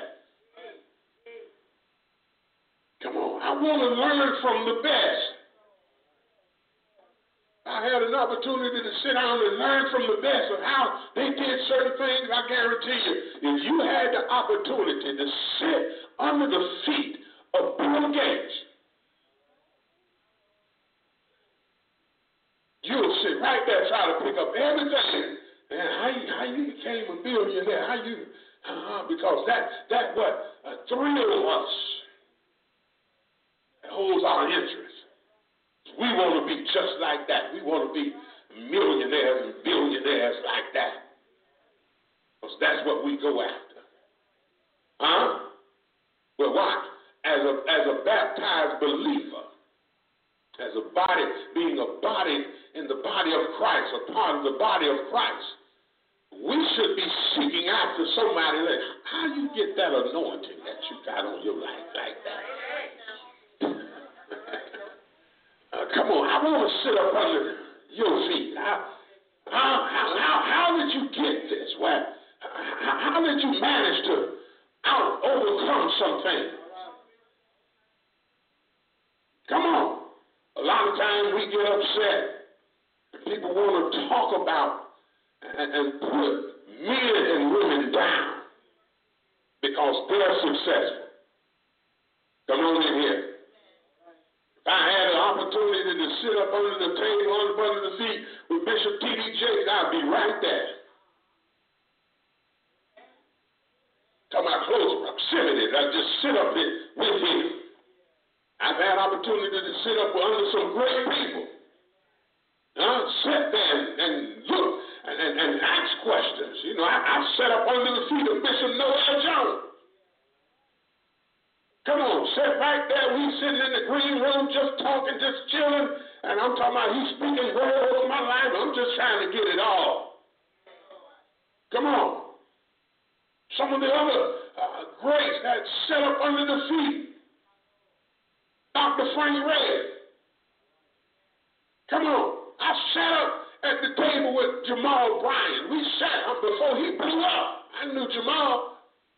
Come on, I want to learn from the best. I had an opportunity to sit down and learn from the best of how they did certain things. I guarantee you, if you had the opportunity to sit under the feet of Bill Gates, you'll sit right there trying to pick up everything. And how you, how you became a billionaire? How you? Uh-huh, because that that what uh, thrills us. It holds our interest. We want to be just like that. We want to be millionaires and billionaires like that. Because that's what we go after. Huh? Well, watch. As a, as a baptized believer, as a body, being a body in the body of Christ, a part of the body of Christ, we should be seeking after somebody like, how you get that anointing that you got on your life like that? Uh, come on, I want to sit up under your feet. How, how, how, how did you get this? What, how, how did you manage to out overcome something? Come on. A lot of times we get upset and people want to talk about and, and put men and women down because they're successful. Come on in here. I had an opportunity to sit up under the table, under the feet with Bishop T D Jakes, I'd be right there. Talking about close proximity, I just sit up there with him. I've had opportunity to sit up under some great people. Uh, sit there and, and look and, and, and ask questions. You know, I, I sat up under the feet of Bishop Noel Jones. Come on, sit right there. We sitting in the green room just talking, just chilling. And I'm talking about he's speaking word over my life. I'm just trying to get it all. Come on. Some of the other uh, greats that sat up under the feet Doctor Frank Red. Come on. I sat up at the table with Jamal Bryant. We sat up before he blew up. I knew Jamal.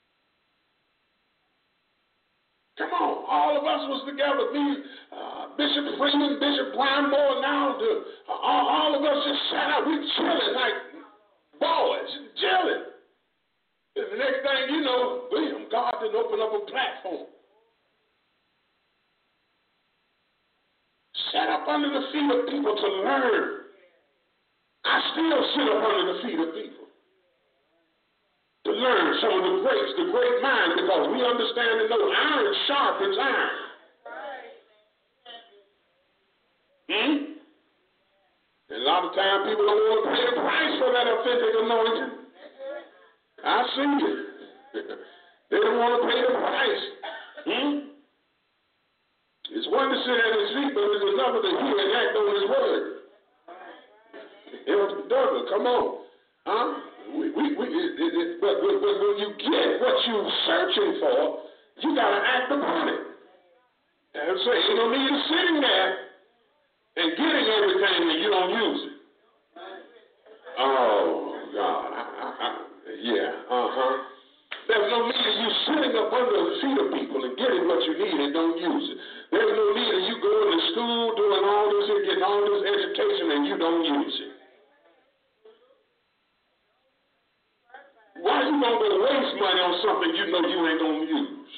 Come on. All of us was together. Me, uh, Bishop Freeman, Bishop Brian Moore, now the, uh, all, all of us just sat up. We chilling like boys, chilling. And the next thing you know, William, God didn't open up a platform. Sat up under the feet of people to learn. I still sit up under the feet of people to learn some of the greats, the great minds, because we understand and know iron sharpens iron. Hmm? And a lot of times people don't want to pay the price for that authentic anointing. I see it. They don't want to pay the price. Hmm? It's one to sit at his feet, but it's another to hear and act on his word. Elder Douglas, come on. Huh? We, we, we, it, it, it, but when, when you get what you're searching for, you got to act upon it. And so you don't need to sitting there and getting everything and you don't use it. Oh, God. I, I, I, yeah, uh-huh. There's no need of you sitting up under the feet of people and getting what you need and don't use it. There's no need of you going to school, doing all this and getting all this education and you don't use it. Why you going to waste money on something you know you ain't going to use?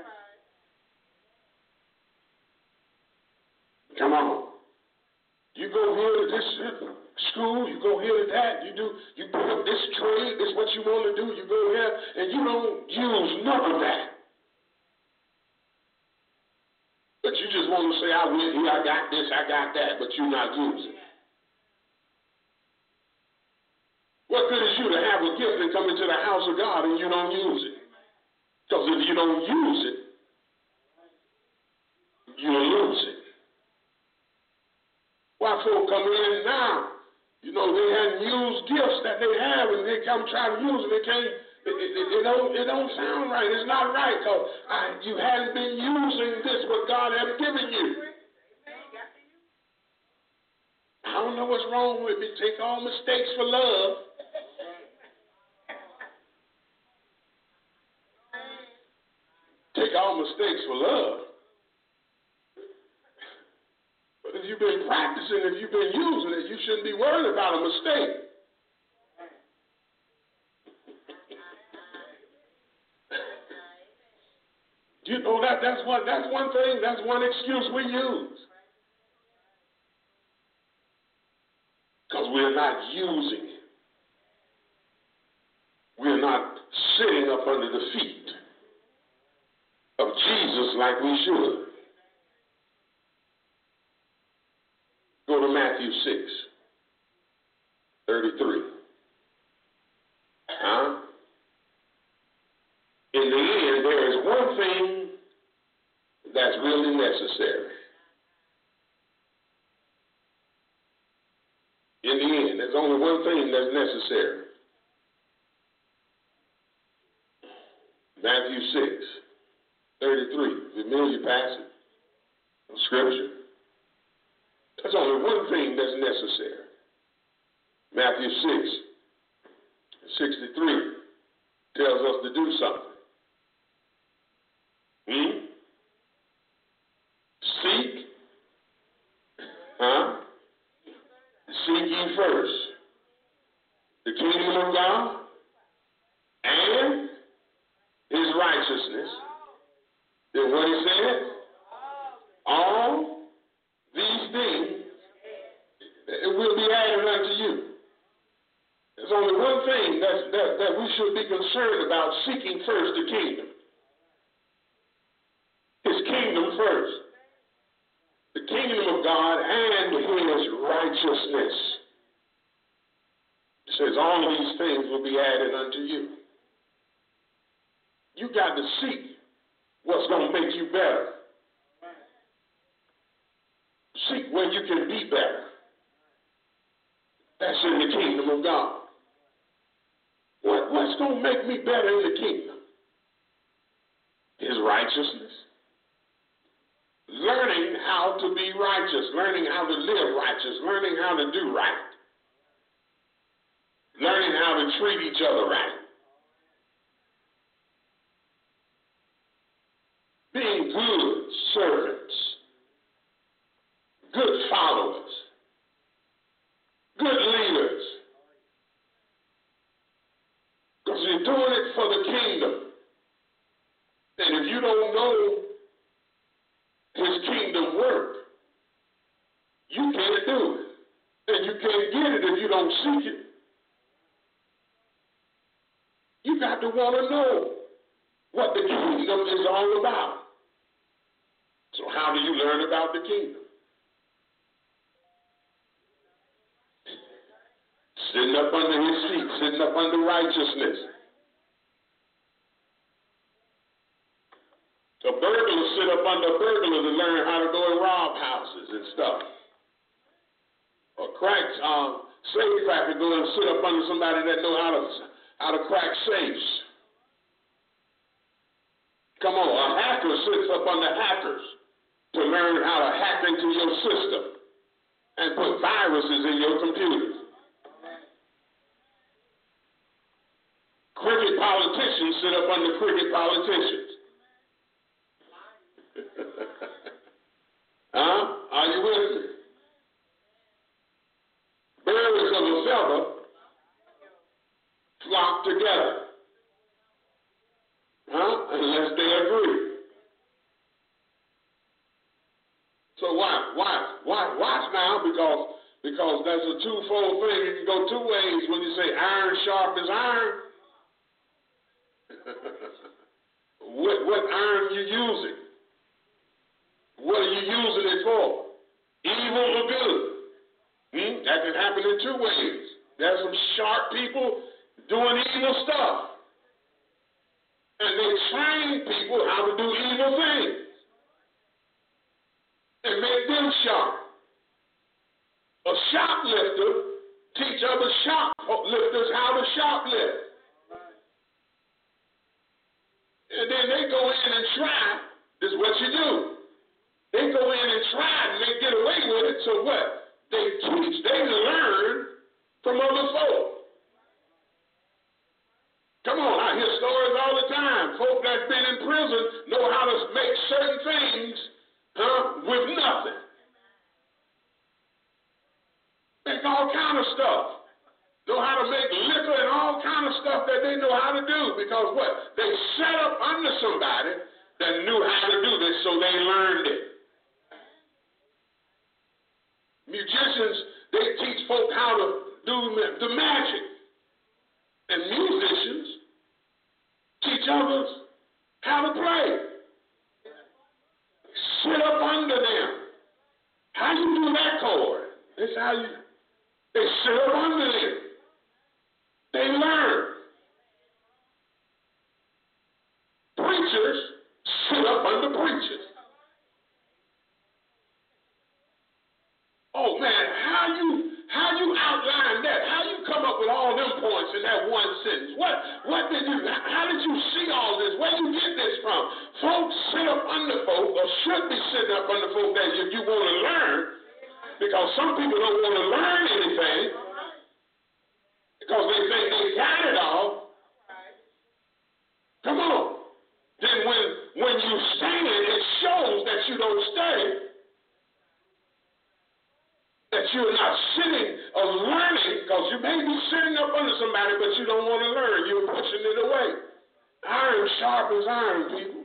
Come on. You go here to this school, you go here to that, you do, you pick up this trade, this is what you want to do, you go here, and you don't use none of that. But you just want to say, I went here, I got this, I got that, but you're not using it. What good is you to have a gift and come into the house of God and you don't use it? Because if you don't use it, you'll lose it. Why folk come in now? You know, they hadn't used gifts that they have, and they come try to use them. They can't. It, it, it, it don't. It don't sound right. It's not right because you hadn't been using this what God had given you. I don't know what's wrong with me. Take all mistakes for love. Take all mistakes for love. But if you've been practicing, if you've been using it, you shouldn't be worried about a mistake. You know that that's one that's one thing, that's one excuse we use. Because we're not using it. We're not sitting up under the feet of Jesus like we should. Go to Matthew six, thirty-three. Huh? In the end, there is one thing that's really necessary. In the end, there's only one thing that's necessary. Matthew six, thirty-three, familiar passage of Scripture. There's only one thing that's necessary. Matthew six, sixty-three tells us to do something. Hmm? Seek, huh? Seek ye first the kingdom of God and his righteousness. Then what he said? All these things it will be added unto you. There's only one thing that's, that, that we should be concerned about, seeking first the kingdom. His kingdom first. The kingdom of God and his righteousness. It says all these things will be added unto you. You got to seek what's going to make you better. Seek where you can be better. That's in the kingdom of God. What, what's going to make me better in the kingdom? His righteousness. Learning how to be righteous, learning how to live righteous, learning how to do right, learning how to treat each other right, being good servants, good followers, good leaders, because you're doing it for the kingdom. And if you don't know his kingdom work, you can't do it. And you can't get it if you don't seek it. You got to want to know what the kingdom is all about. So how do you learn about the kingdom? Sitting up under his feet, sitting up under righteousness. A burglar sit up under a burglar to learn how to go and rob houses and stuff. A crack, um, safe cracker go and sit up under somebody that know how to how to crack safes. Come on, a hacker sits up under hackers to learn how to hack into your system and put viruses in your computers. Crooked politicians sit up under crooked politicians. Huh? Are you with me? Birds of a feather flock together. Huh? Unless they agree. So why? Why? Why? Watch now, because because that's a twofold thing. You can go two ways when you say iron sharp as iron. what what iron you using? What are you using it for? Evil or good? Hmm? That can happen in two ways. There's some sharp people doing evil stuff. And they train people how to do evil things. And make them sharp. A shoplifter teach other shoplifters how to shoplift. And then they go in and try. This is what you do. They go in and try and they get away with it. So what? They teach, they learn from other folk. Come on, I hear stories all the time. Folk that's been in prison know how to make certain things huh, with nothing. Make all kind of stuff. Know how to make liquor and all kind of stuff that they know how to do. Because what? They set up under somebody that knew how to do this, so they learned it. Musicians, they teach folk how to do the magic. And musicians teach others how to play. Sit up under them. How you do that chord? That's how you, they sit up under them. They learn. Preachers sit up under preachers. Oh man, how you how you outline that? How you come up with all them points in that one sentence? What what did you how did you see all this? Where you get this from? Folks sit up under folk, or should be sitting up under folk that if you want to learn, because some people don't want to learn anything because they think they got it all. Come on. Then when when you stand, it shows that you don't study. That you're not sitting or learning, because you may be sitting up under somebody, but you don't want to learn. You're pushing it away. Iron sharp as iron, people.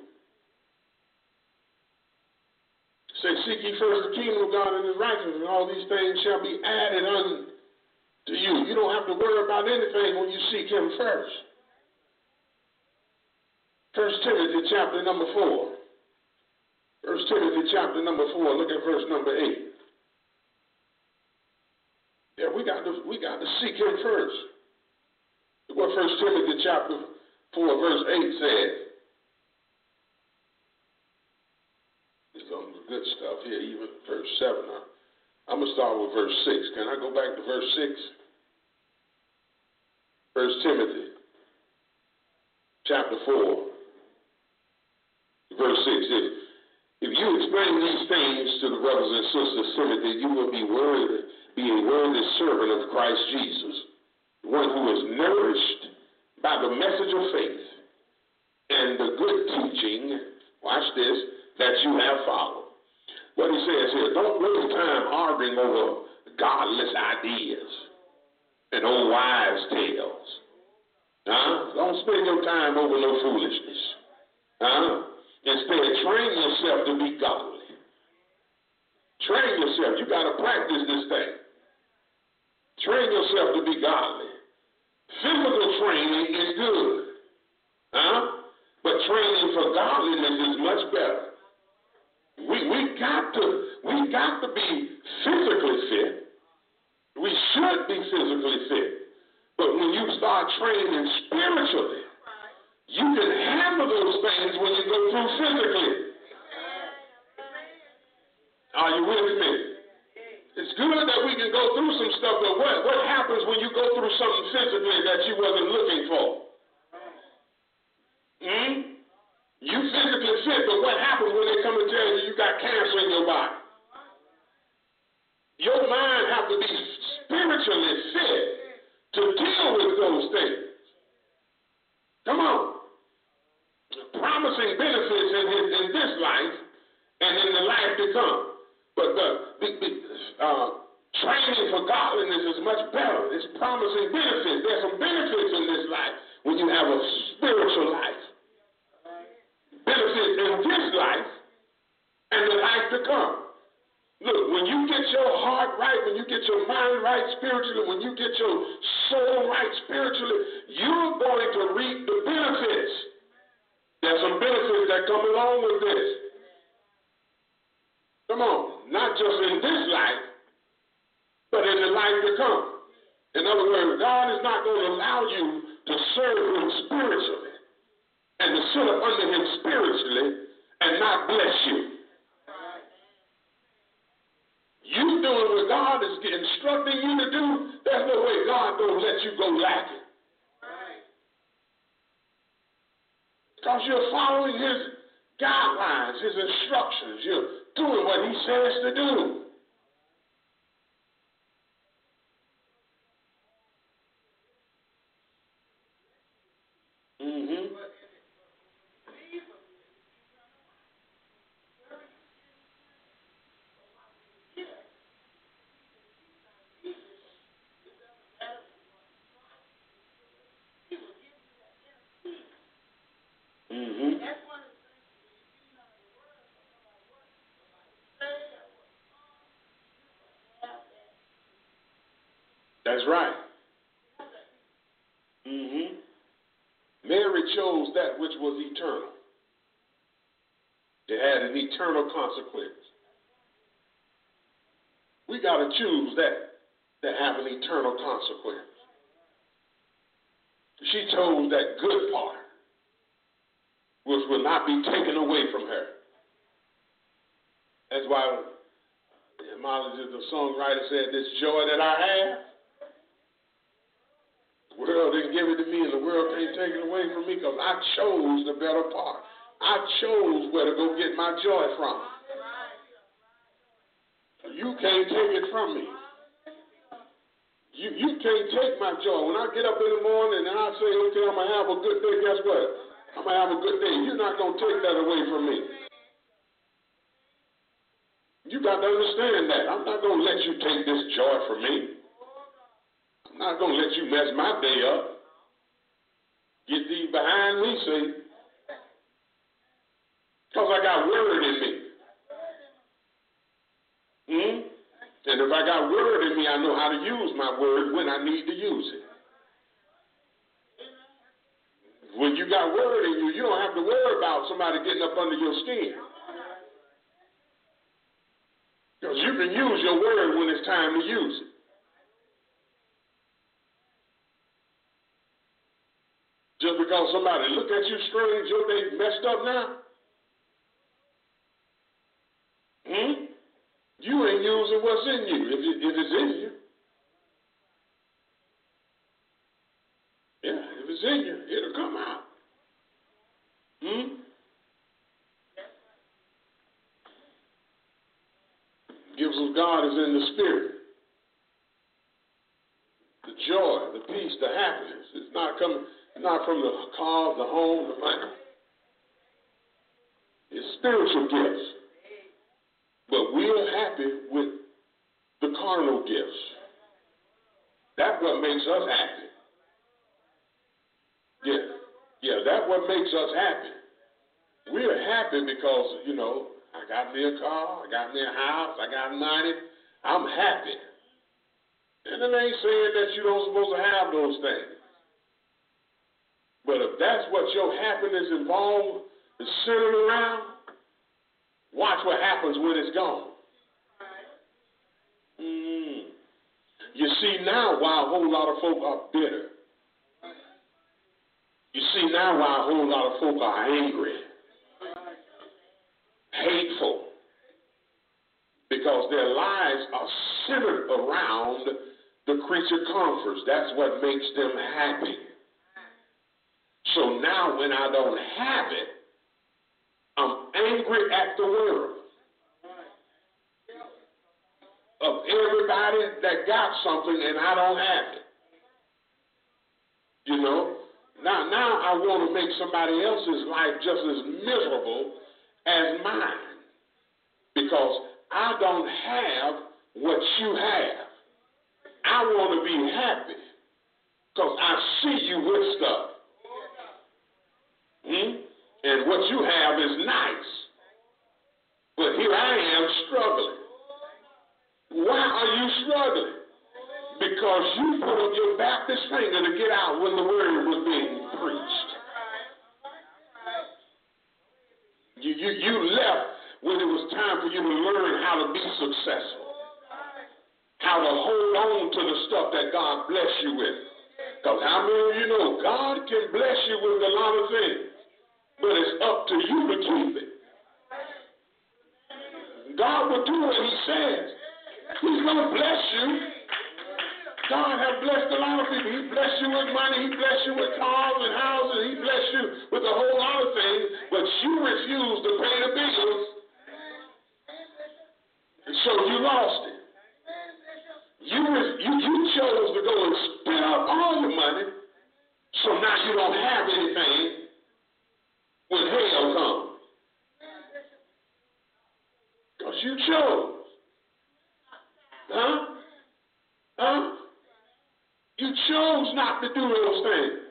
Say, seek ye first the kingdom of God and his righteousness, and all these things shall be added unto you. You don't have to worry about anything when you seek him first. First Timothy chapter number four. First Timothy chapter number four. Look at verse number eight. Yeah, we got to we got to seek him first. Look what First Timothy chapter four, verse eight says. There's some good stuff here, even verse seven. I'm gonna start with verse six. Can I go back to verse six? First Timothy chapter four, verse six says, If you explain these things to the brothers and sisters, Timothy, you will be worthy, be a worthy servant of Christ Jesus, one who is nourished by the message of faith and the good teaching, watch this, that you have followed. What he says here, don't waste time arguing over godless ideas and old wives' tales. Huh? Don't spend your time over no foolishness. Huh? Instead, train yourself to be godly. Train yourself. You got to practice this thing. Train yourself to be godly. Physical training is good. Huh? But training for godliness is much better. We we got to we got to be physically fit. We should be physically fit. But when you start training spiritually, you can handle those things when you go through physically. Are you with me? It's good that we can go through some stuff, but what, what happens when you go through something physically that you wasn't looking for? Hmm? You physically fit, but what happens when they come and tell you you got cancer in your body? Your mind has to be spiritually fit to deal with those things. Come on. Promising benefits in, his, in this life and in the life to come. But the, the, the uh, training for godliness is much better. It's promising benefits. There's some benefits in this life when you have a spiritual life. Benefits in this life and the life to come. Look, when you get your heart right, when you get your mind right spiritually, when you get your soul right spiritually, you're going to reap the benefits. There's some benefits that come along with this. Come on, not just in this life, but in the life to come. In other words, God is not going to allow you to serve Him spiritually and to sit up under Him spiritually and not bless you. You doing what God is instructing you to do, there's no way God don't let you go lacking. Because you're following His guidelines, His instructions. You're doing what He says to do. Mm-hmm. Mm-hmm. That's right. Mm-hmm. Mary chose that which was eternal. It had an eternal consequence. We got to choose that that have an eternal consequence. She chose that good part, which will not be taken away from her. That's why the hymnologist, the songwriter said, this joy that I have, the world didn't give it to me and the world can't take it away from me because I chose the better part. I chose where to go get my joy from. You can't take it from me. You, you can't take my joy. When I get up in the morning and I say, okay, I'm going to have a good day, guess what? I'm going to have a good day. You're not going to take that away from me. You got to understand that. I'm not going to let you take this joy from me. I'm not going to let you mess my day up. Get thee behind me, see? Because I got word in me. Hmm? And if I got word in me, I know how to use my word when I need to use it. When you got word in you, you don't have to worry about somebody getting up under your skin. Because you can use your word when it's time to use it. Just because somebody look at you strange, your day messed up now? Hmm? You ain't using what's in you, if, it, if it's in you. Yeah, if it's in you, it'll come out. Hmm? of God is in the spirit. The joy, the peace, the happiness. It's not coming, not from the cars, the home, the money. It's spiritual gifts. But we're happy with the carnal gifts. That's what makes us happy. Yeah, yeah, that's what makes us happy. We're happy because, you know, I got me a car, I got me a house, I got money. I'm happy. And it ain't saying that you don't supposed to have those things. But if that's what your happiness involved is centered around, watch what happens when it's gone. Mm. You see now why a whole lot of folk are bitter. You see now why a whole lot of folk are angry, hateful, because their lives are centered around the creature comforts. That's what makes them happy. So now when I don't have it, I'm angry at the world. Of everybody that got something and I don't have it. You know? Now, now I want to make somebody else's life just as miserable as mine. Because I don't have what you have. I want to be happy. Because I see you with stuff. Hmm? And what you have is nice. But here I am struggling. Why are you struggling? Because you put up your Baptist finger to get out when the word was being preached. You, you, you left when it was time for you to learn how to be successful. How to hold on to the stuff that God bless you with. Because how many of you know God can bless you with a lot of things, but it's up to you to keep it. God will do what he says. He's going to bless you. God has blessed a lot of people. He blessed you with money. He blessed you with cars and houses. He blessed you with a whole lot of things, but you refused to pay the bills, and so you lost it. You, you, you chose to go and spend up all your money, so now you don't have anything when hell comes. Because you chose. Huh? Huh? You chose not to do those things.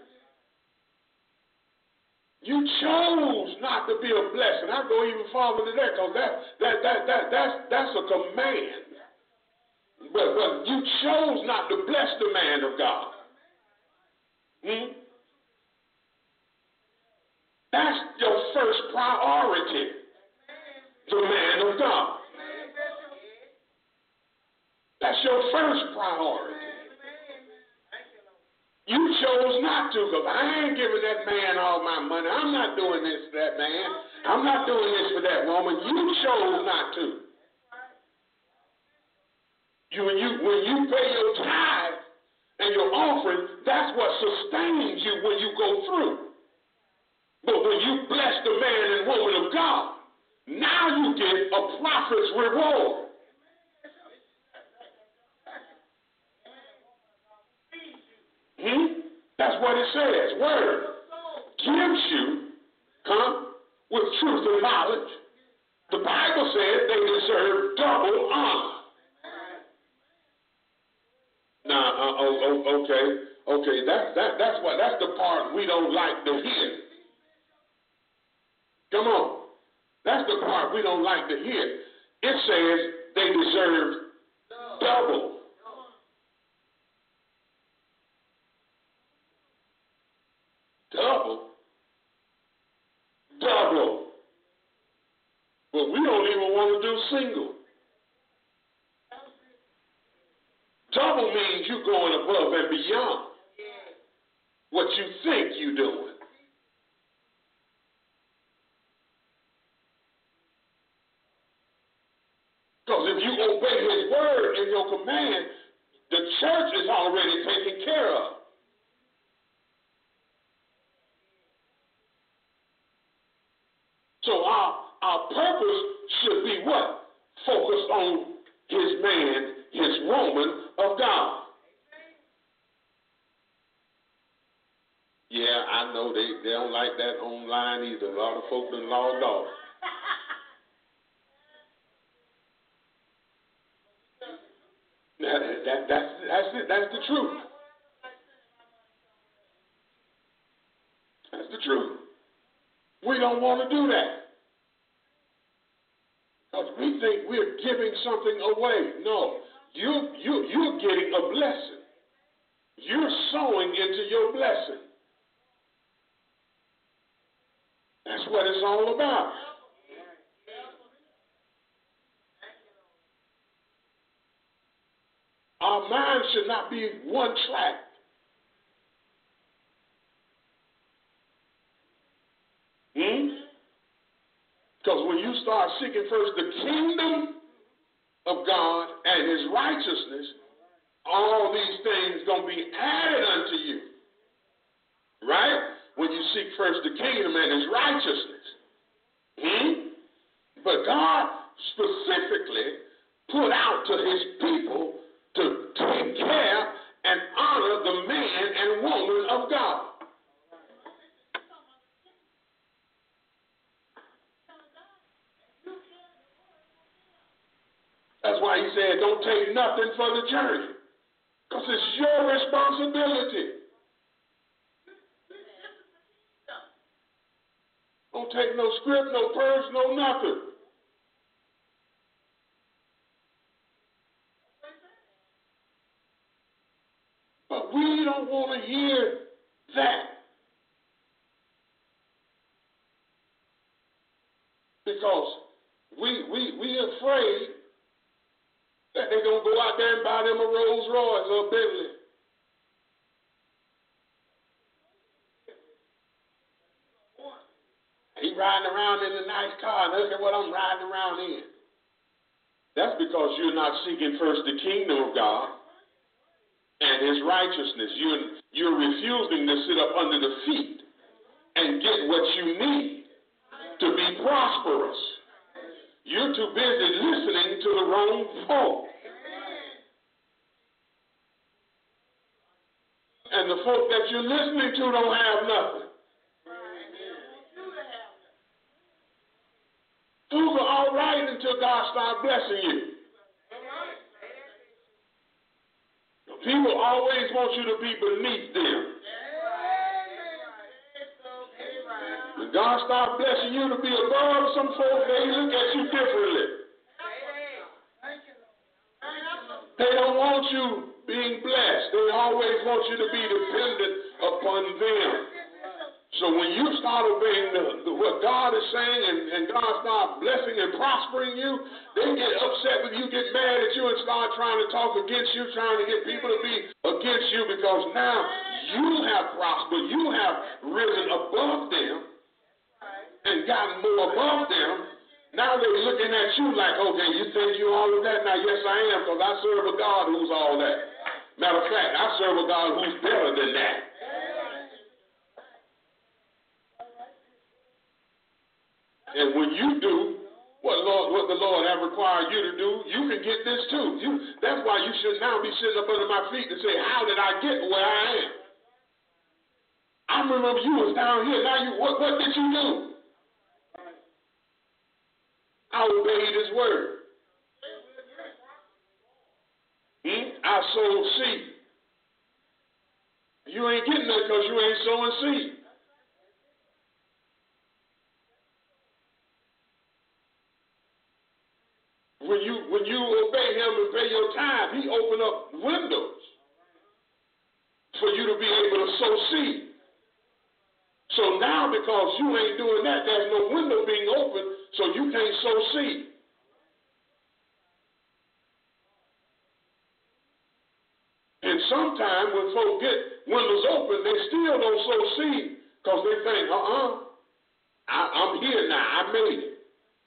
You chose not to be a blessing. I go even farther than that, because that, that, that, that, that's, that's a command. But, but you chose not to bless the man of God. Hmm? That's your first priority, the man of God. That's your first priority. You chose not to, because I ain't giving that man all my money. I'm not doing this for that man. I'm not doing this for that woman. You chose not to. You, when, you, when you pay your tithe and your offering, that's what sustains you when you go through. But when you bless the man and woman of God, now you get a prophet's reward. Hmm? That's what it says. Word gives you, huh, with truth and knowledge. The Bible says they deserve double honor. Now, uh, oh, oh, okay, okay, that's that, that's what that's the part we don't like to hear. Come on, that's the part we don't like to hear. It says they deserve double. Double. Double. But we don't even want to do single. Double means you're going above and beyond what you think you're doing. Because if you obey his word and your command, the church is already taken care of. So our, our purpose should be what? Focused on his his man, his woman of God. Yeah, I know they, they don't like that online either. A lot of folks been logged off. That, that, that's, that's it. That's the truth. That's the truth. We don't want to do that. Because we think we're giving something away. No, you, you, you're getting a blessing. You're sowing into your blessing. That's what it's all about. Our mind should not be one track. Hmm? Because when you start seeking first the kingdom of God and his righteousness, all these things going to be added unto you. Right? When you seek first the kingdom and his righteousness. Hmm? But God specifically put out to his people to take care and honor the man and woman of God. That's why he said, don't take nothing for the journey. Because it's your responsibility. Don't take no script, no purse, no nothing. But we don't want to hear that. Because we we we afraid that they're going to go out there and buy them a Rolls Royce or a Bentley. He riding around in a nice car, and look at what I'm riding around in. That's because you're not seeking first the kingdom of God and his righteousness. You're, you're refusing to sit up under the feet and get what you need to be prosperous. You're too busy listening to the wrong folk. And the folk that you're listening to don't have nothing. Those are all right until God starts blessing you. People always want you to be beneath them. When God starts blessing you to be above some folk, they look at you differently. They don't want you being blessed. They always want you to be dependent upon them. So when you start obeying the, the, what God is saying and, and God starts blessing and prospering you, they get upset when you get mad at you and start trying to talk against you, trying to get people to be against you because now you have prospered. You have risen above them and gotten more above them. Now they're looking at you like, okay, you think you all of that? Now, yes, I am, because I serve a God who's all that. Matter of fact, I serve a God who's better than that. And when you do what Lord, what the Lord have required you to do, you can get this too. You, that's why you should now be sitting up under my feet and say, how did I get where I am? I remember you was down here. Now you, what, what did you do? I obeyed his word. Hmm? I sowed seed. You ain't getting that because you ain't sowing seed. When you when you obey him and pay your tithe, he open up windows for you to be able to sow seed. So now because you ain't doing that, there's no window being open, so you can't sow seed. And sometimes when folks get windows open, they still don't sow seed because they think, uh-uh, I, I'm here now, I made it.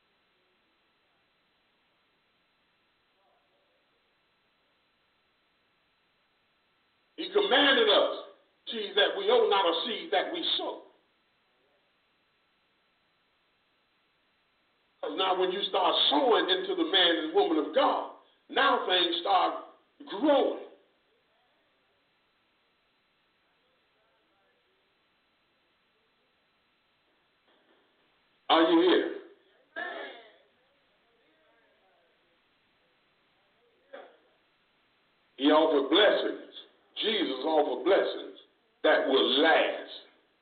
He commanded us, seed that we owe, not a seed that we sow. Because now when you start sowing into the man and woman of God, Now things start growing. Are you here? He offered blessings. Jesus offered blessings that will last.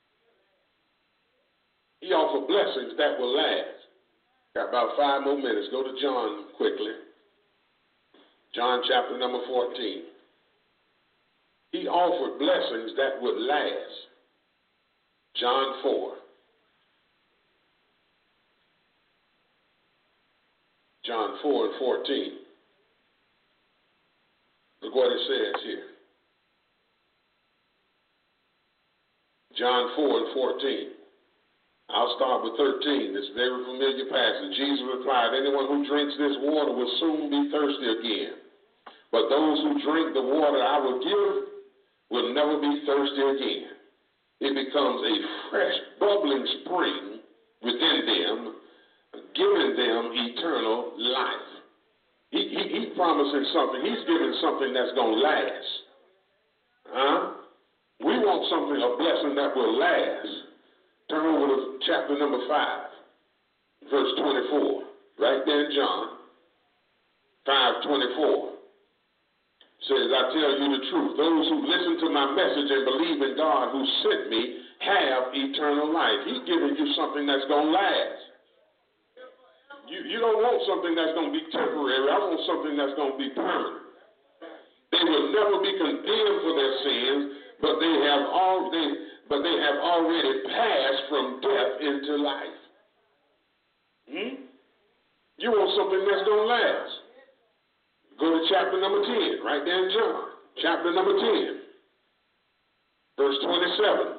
He offered blessings that will last. Got about five more minutes. Go to John quickly. John chapter number fourteen. He offered blessings that would last. John four. John four and fourteen. Look what it says here. John four and fourteen. I'll start with thirteen, this very familiar passage. Jesus replied, anyone who drinks this water will soon be thirsty again. But those who drink the water I will give will never be thirsty again. It becomes a fresh, bubbling spring within them, giving them eternal life. He, he, he promising something. He's giving something that's going to last. Huh? We want something, a blessing that will last. Turn over to chapter number five, verse twenty-four. Right there in John five twenty-four. Says, I tell you the truth. Those who listen to my message and believe in God who sent me have eternal life. He's giving you something that's going to last. You, you don't want something that's going to be temporary. I want something that's going to be permanent. They will never be condemned for their sins, but they have all they but they have already passed from death into life. Hmm? You want something that's going to last. Go to chapter number ten, right there in John. Chapter number ten, verse twenty-seven.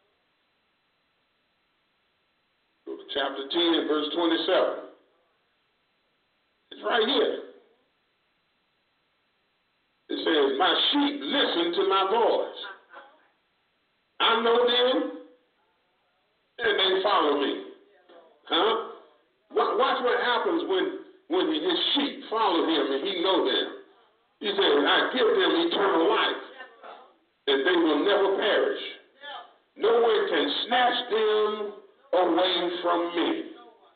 Go to chapter ten, verse twenty-seven. It's right here. It says, my sheep listen to my voice. I know them, and they follow me. Huh? Watch what happens when, when his sheep follow him and he know them. He says, I give them eternal life, and they will never perish. No one can snatch them away from me.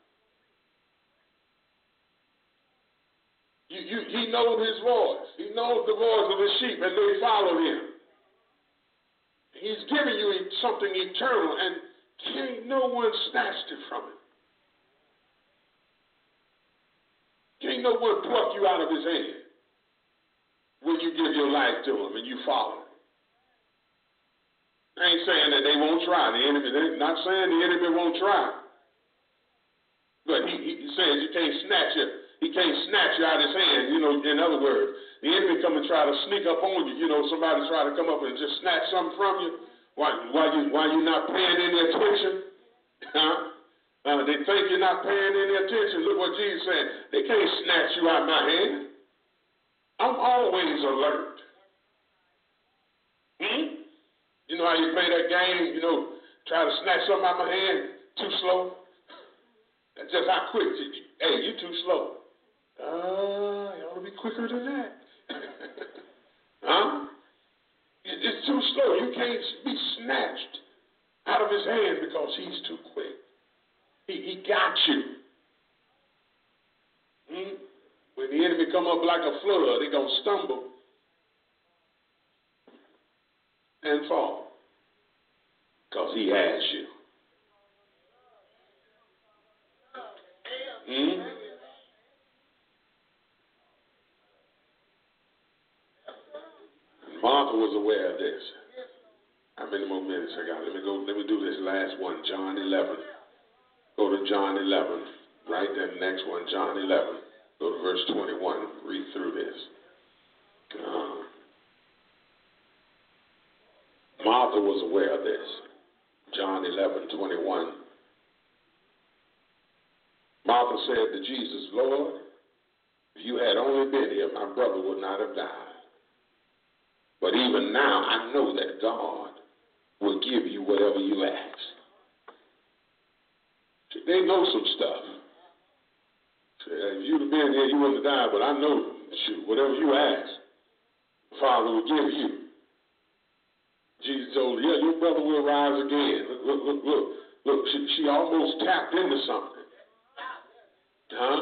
You, you, he knows his voice. He knows the voice of his sheep, and they follow him. He's giving you something eternal, and can't no one snatch it from him. Can't no one pluck you out of his hand when you give your life to him and you follow him. I ain't saying that they won't try. The enemy, they're not saying the enemy won't try. But he, he says you can't snatch it. He can't snatch you out of his hand. You know, in other words, the enemy come and try to sneak up on you. You know, somebody try to come up and just snatch something from you while, while, you, while you're not paying any attention. Huh? Uh, they think you're not paying any attention. Look what Jesus said. They can't snatch you out of my hand. I'm always alert. Hmm? You know how you play that game, you know, try to snatch something out of my hand, too slow? That's just how quick. Hey, you too slow. Uh, you ought to be quicker than that. Huh? It's too slow. You can't be snatched out of his hand because he's too quick. He, he got you. Hmm? When the enemy come up like a flood, they're going to stumble and fall because he has you. Hmm? Martha was aware of this. How many more minutes I got? Let me go. Let me do this last one. John eleven. Go to John eleven. Right there, the next one, John eleven. Go to verse twenty-one. Read through this. Uh, Martha was aware of this. John eleven, twenty-one. Martha said to Jesus, Lord, if you had only been here, my brother would not have died. But even now, I know that God will give you whatever you ask. They know some stuff. If you'd you'd have been here, you wouldn't have died, but I know, shoot, whatever you ask, the Father will give you. Jesus told her, yeah, your brother will rise again. Look, look, look, look. Look, she, she almost tapped into something. Huh?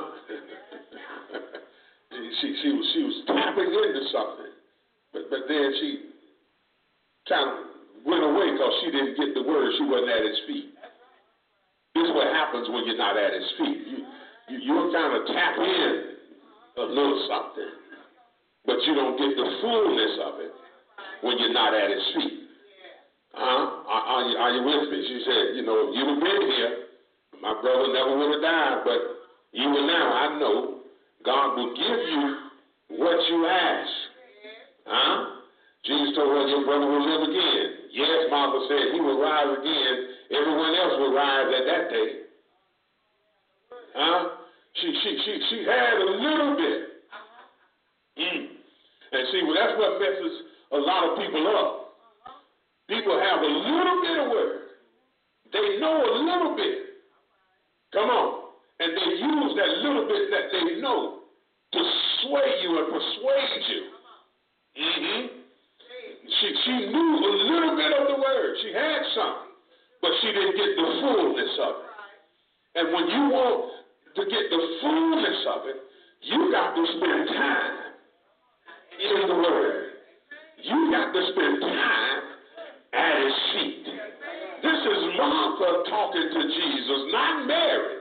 she, she, was, she was tapping into something. But, but then she kind of went away because she didn't get the word. She wasn't at his feet. This is what happens when you're not at his feet. You, you, you'll kind of tap in a little something, but you don't get the fullness of it when you're not at his feet. Huh? Are, are, you, are you with me? She said, you know, if you'd have been here, my brother never would have died, but even now I know God will give you what you ask. Huh? Jesus told her your brother will live again. Yes, Martha said he will rise again. Everyone else will rise at that day. Huh? She she she she had a little bit. Mm. And see, well, that's what messes a lot of people up. People have a little bit of word. They know a little bit. Come on. And they use that little bit that they know to sway you and persuade you. Mm-hmm. She, she knew a little bit of the word. She had some, but she didn't get the fullness of it. And when you want to get the fullness of it, you got to spend time in the word. You got to spend time at his feet. This is Martha talking to Jesus, not Mary.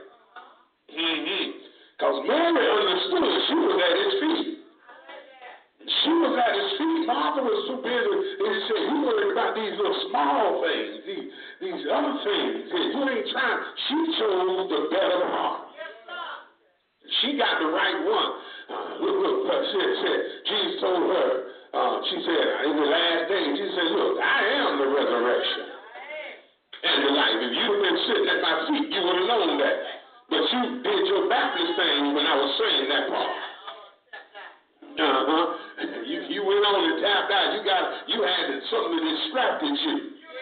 Because mm-hmm. Mary understood she was at his feet. She was at his feet. Martha was too busy. And he said, you worried about these little small things, these, these other things. You ain't trying. She chose the better part. She got the right one. Uh, look, look, uh, she said, Jesus told her, uh, she said, in the last days, she said, look, I am the resurrection and the life. If you'd have been sitting at my feet, you would have known that. But you did your Baptist thing when I was saying that part. Uh-huh. You, you went on and tapped out. You got, you had something that distracted you.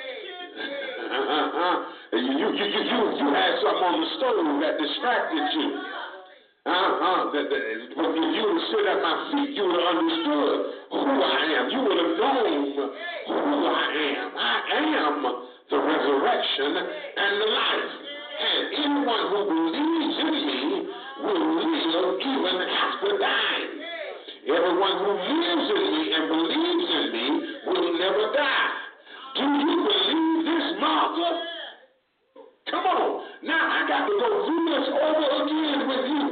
Uh-huh. You, you, you, you, you, you had something on the stove that distracted you. Uh-huh. That, that, when you, you would sit at my feet, you would have understood who I am. You would have known who I am. I am the resurrection and the life. And anyone who believes in me will live even after dying. Everyone who lives in me and believes in me will never die. Do you believe this, Martha? Come on. Now I got to go through this over again with you.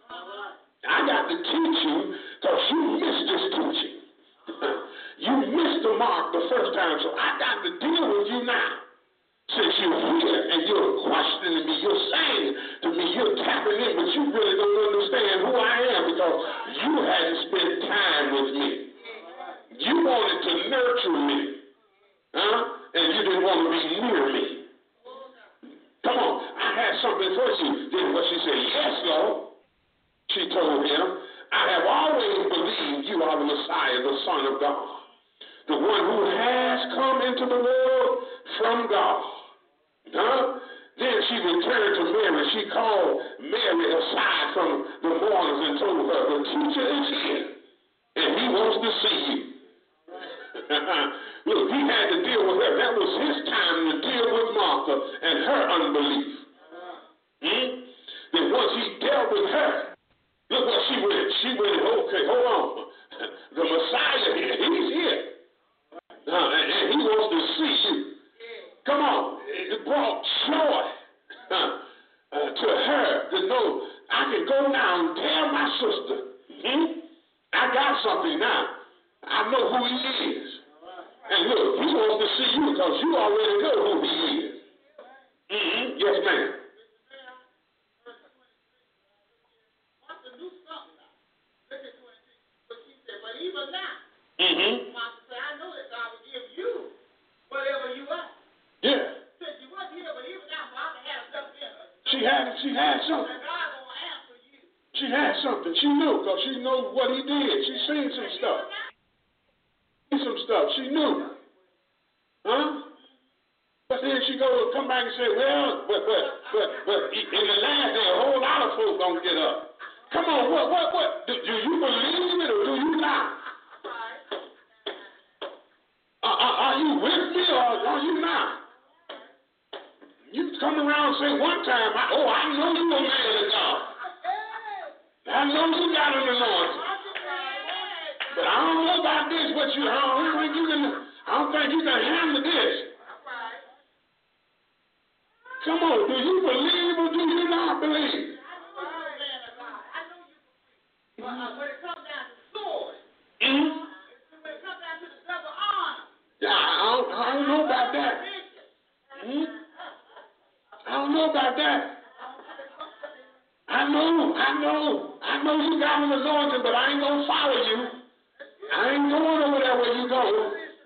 I got to teach you because you missed this teaching. You missed the mark the first time, so I got to deal with you now. Since you're here and you're questioning me, you're saying to me, you're tapping in, but you really don't understand who I am because you hadn't spent time with me. You wanted to nurture me, huh? And you didn't want to be near me. Come on, I had something for you. Then what she said, yes, Lord. She told him, I have always believed you are the Messiah, the Son of God, the one who has come into the world from God. Huh? Then she returned to Mary. She called Mary aside from the mourners and told her, the teacher is here, and he wants to see you. Look, he had to deal with her. That was his time to deal with Martha and her unbelief. Hmm? Then once he dealt with her, look what she went. She went, okay, hold on. The Messiah here, he's here. Uh, and, and he wants to see you. Come on. It brought joy uh, uh, to her to know I can go now and tell my sister, hmm? I got something now. I know who he is. And look, he wants to see you because you already know who he is. Mm-hmm. Yes, ma'am. Mm-hmm. I know that God will give you whatever you want. Yeah. Since you wasn't here, but even now, Father had something in her. She had, she had something. God gonna answer you. She had something. She knew because she knew what he did. She seen some stuff. Seen some stuff. She knew. Huh? But then she go and come back and say, well, but but but but in the last day, a whole lot of folks gonna get up. Come on, what, what, what? Do, do you believe it or do you not? Uh, are, are you with me or are you not? You come around and say one time, I, oh, I know you a man of God. I know you got an anointing. But I don't know about this, what you, I don't think you can, I don't think you can handle this. Come on, do you believe or do you not believe?
When it comes down to sword,
Mm-hmm.
when it comes down to the double honor,
Yeah, I don't, I don't know about that. Mm-hmm. I don't know about that. I know, I know, I know you got an anointing, but I ain't gonna follow you. I ain't going over there where you go.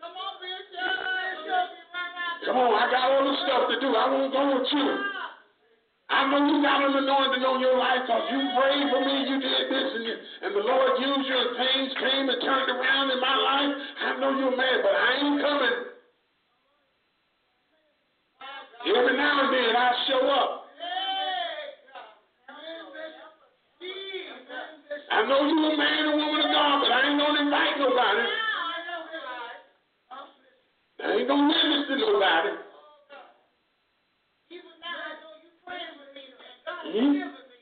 Come on, I got all the stuff to do. I won't go with you. I know you got an anointing on your life because you prayed for me, you did this, and, you, and the Lord used you and things came and turned around in my life. I know you're mad, but I ain't coming. Every now and then I show up. I know you're a man or woman of God, but I ain't going to invite nobody. I ain't going to witness to nobody. Mm-hmm.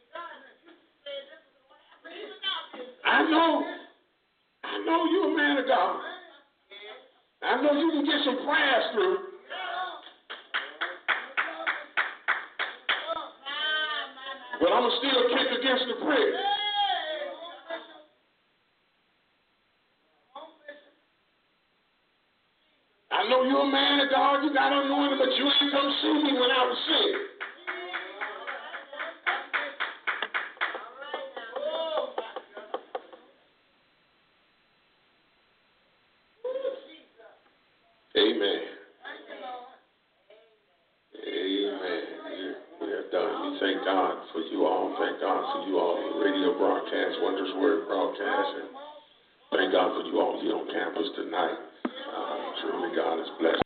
I know. I know you're a man of God. I know you can get some prayers through. But I'm going to still kick against the prick. I know you're a man of God, you got anointing, but you ain't come see me when I was sick. Amen. Amen. We are done. We thank God for you all. Thank God for you all. The radio broadcast, Wondrous Word broadcast. And thank God for you all here on campus tonight. Uh, truly, God is blessed.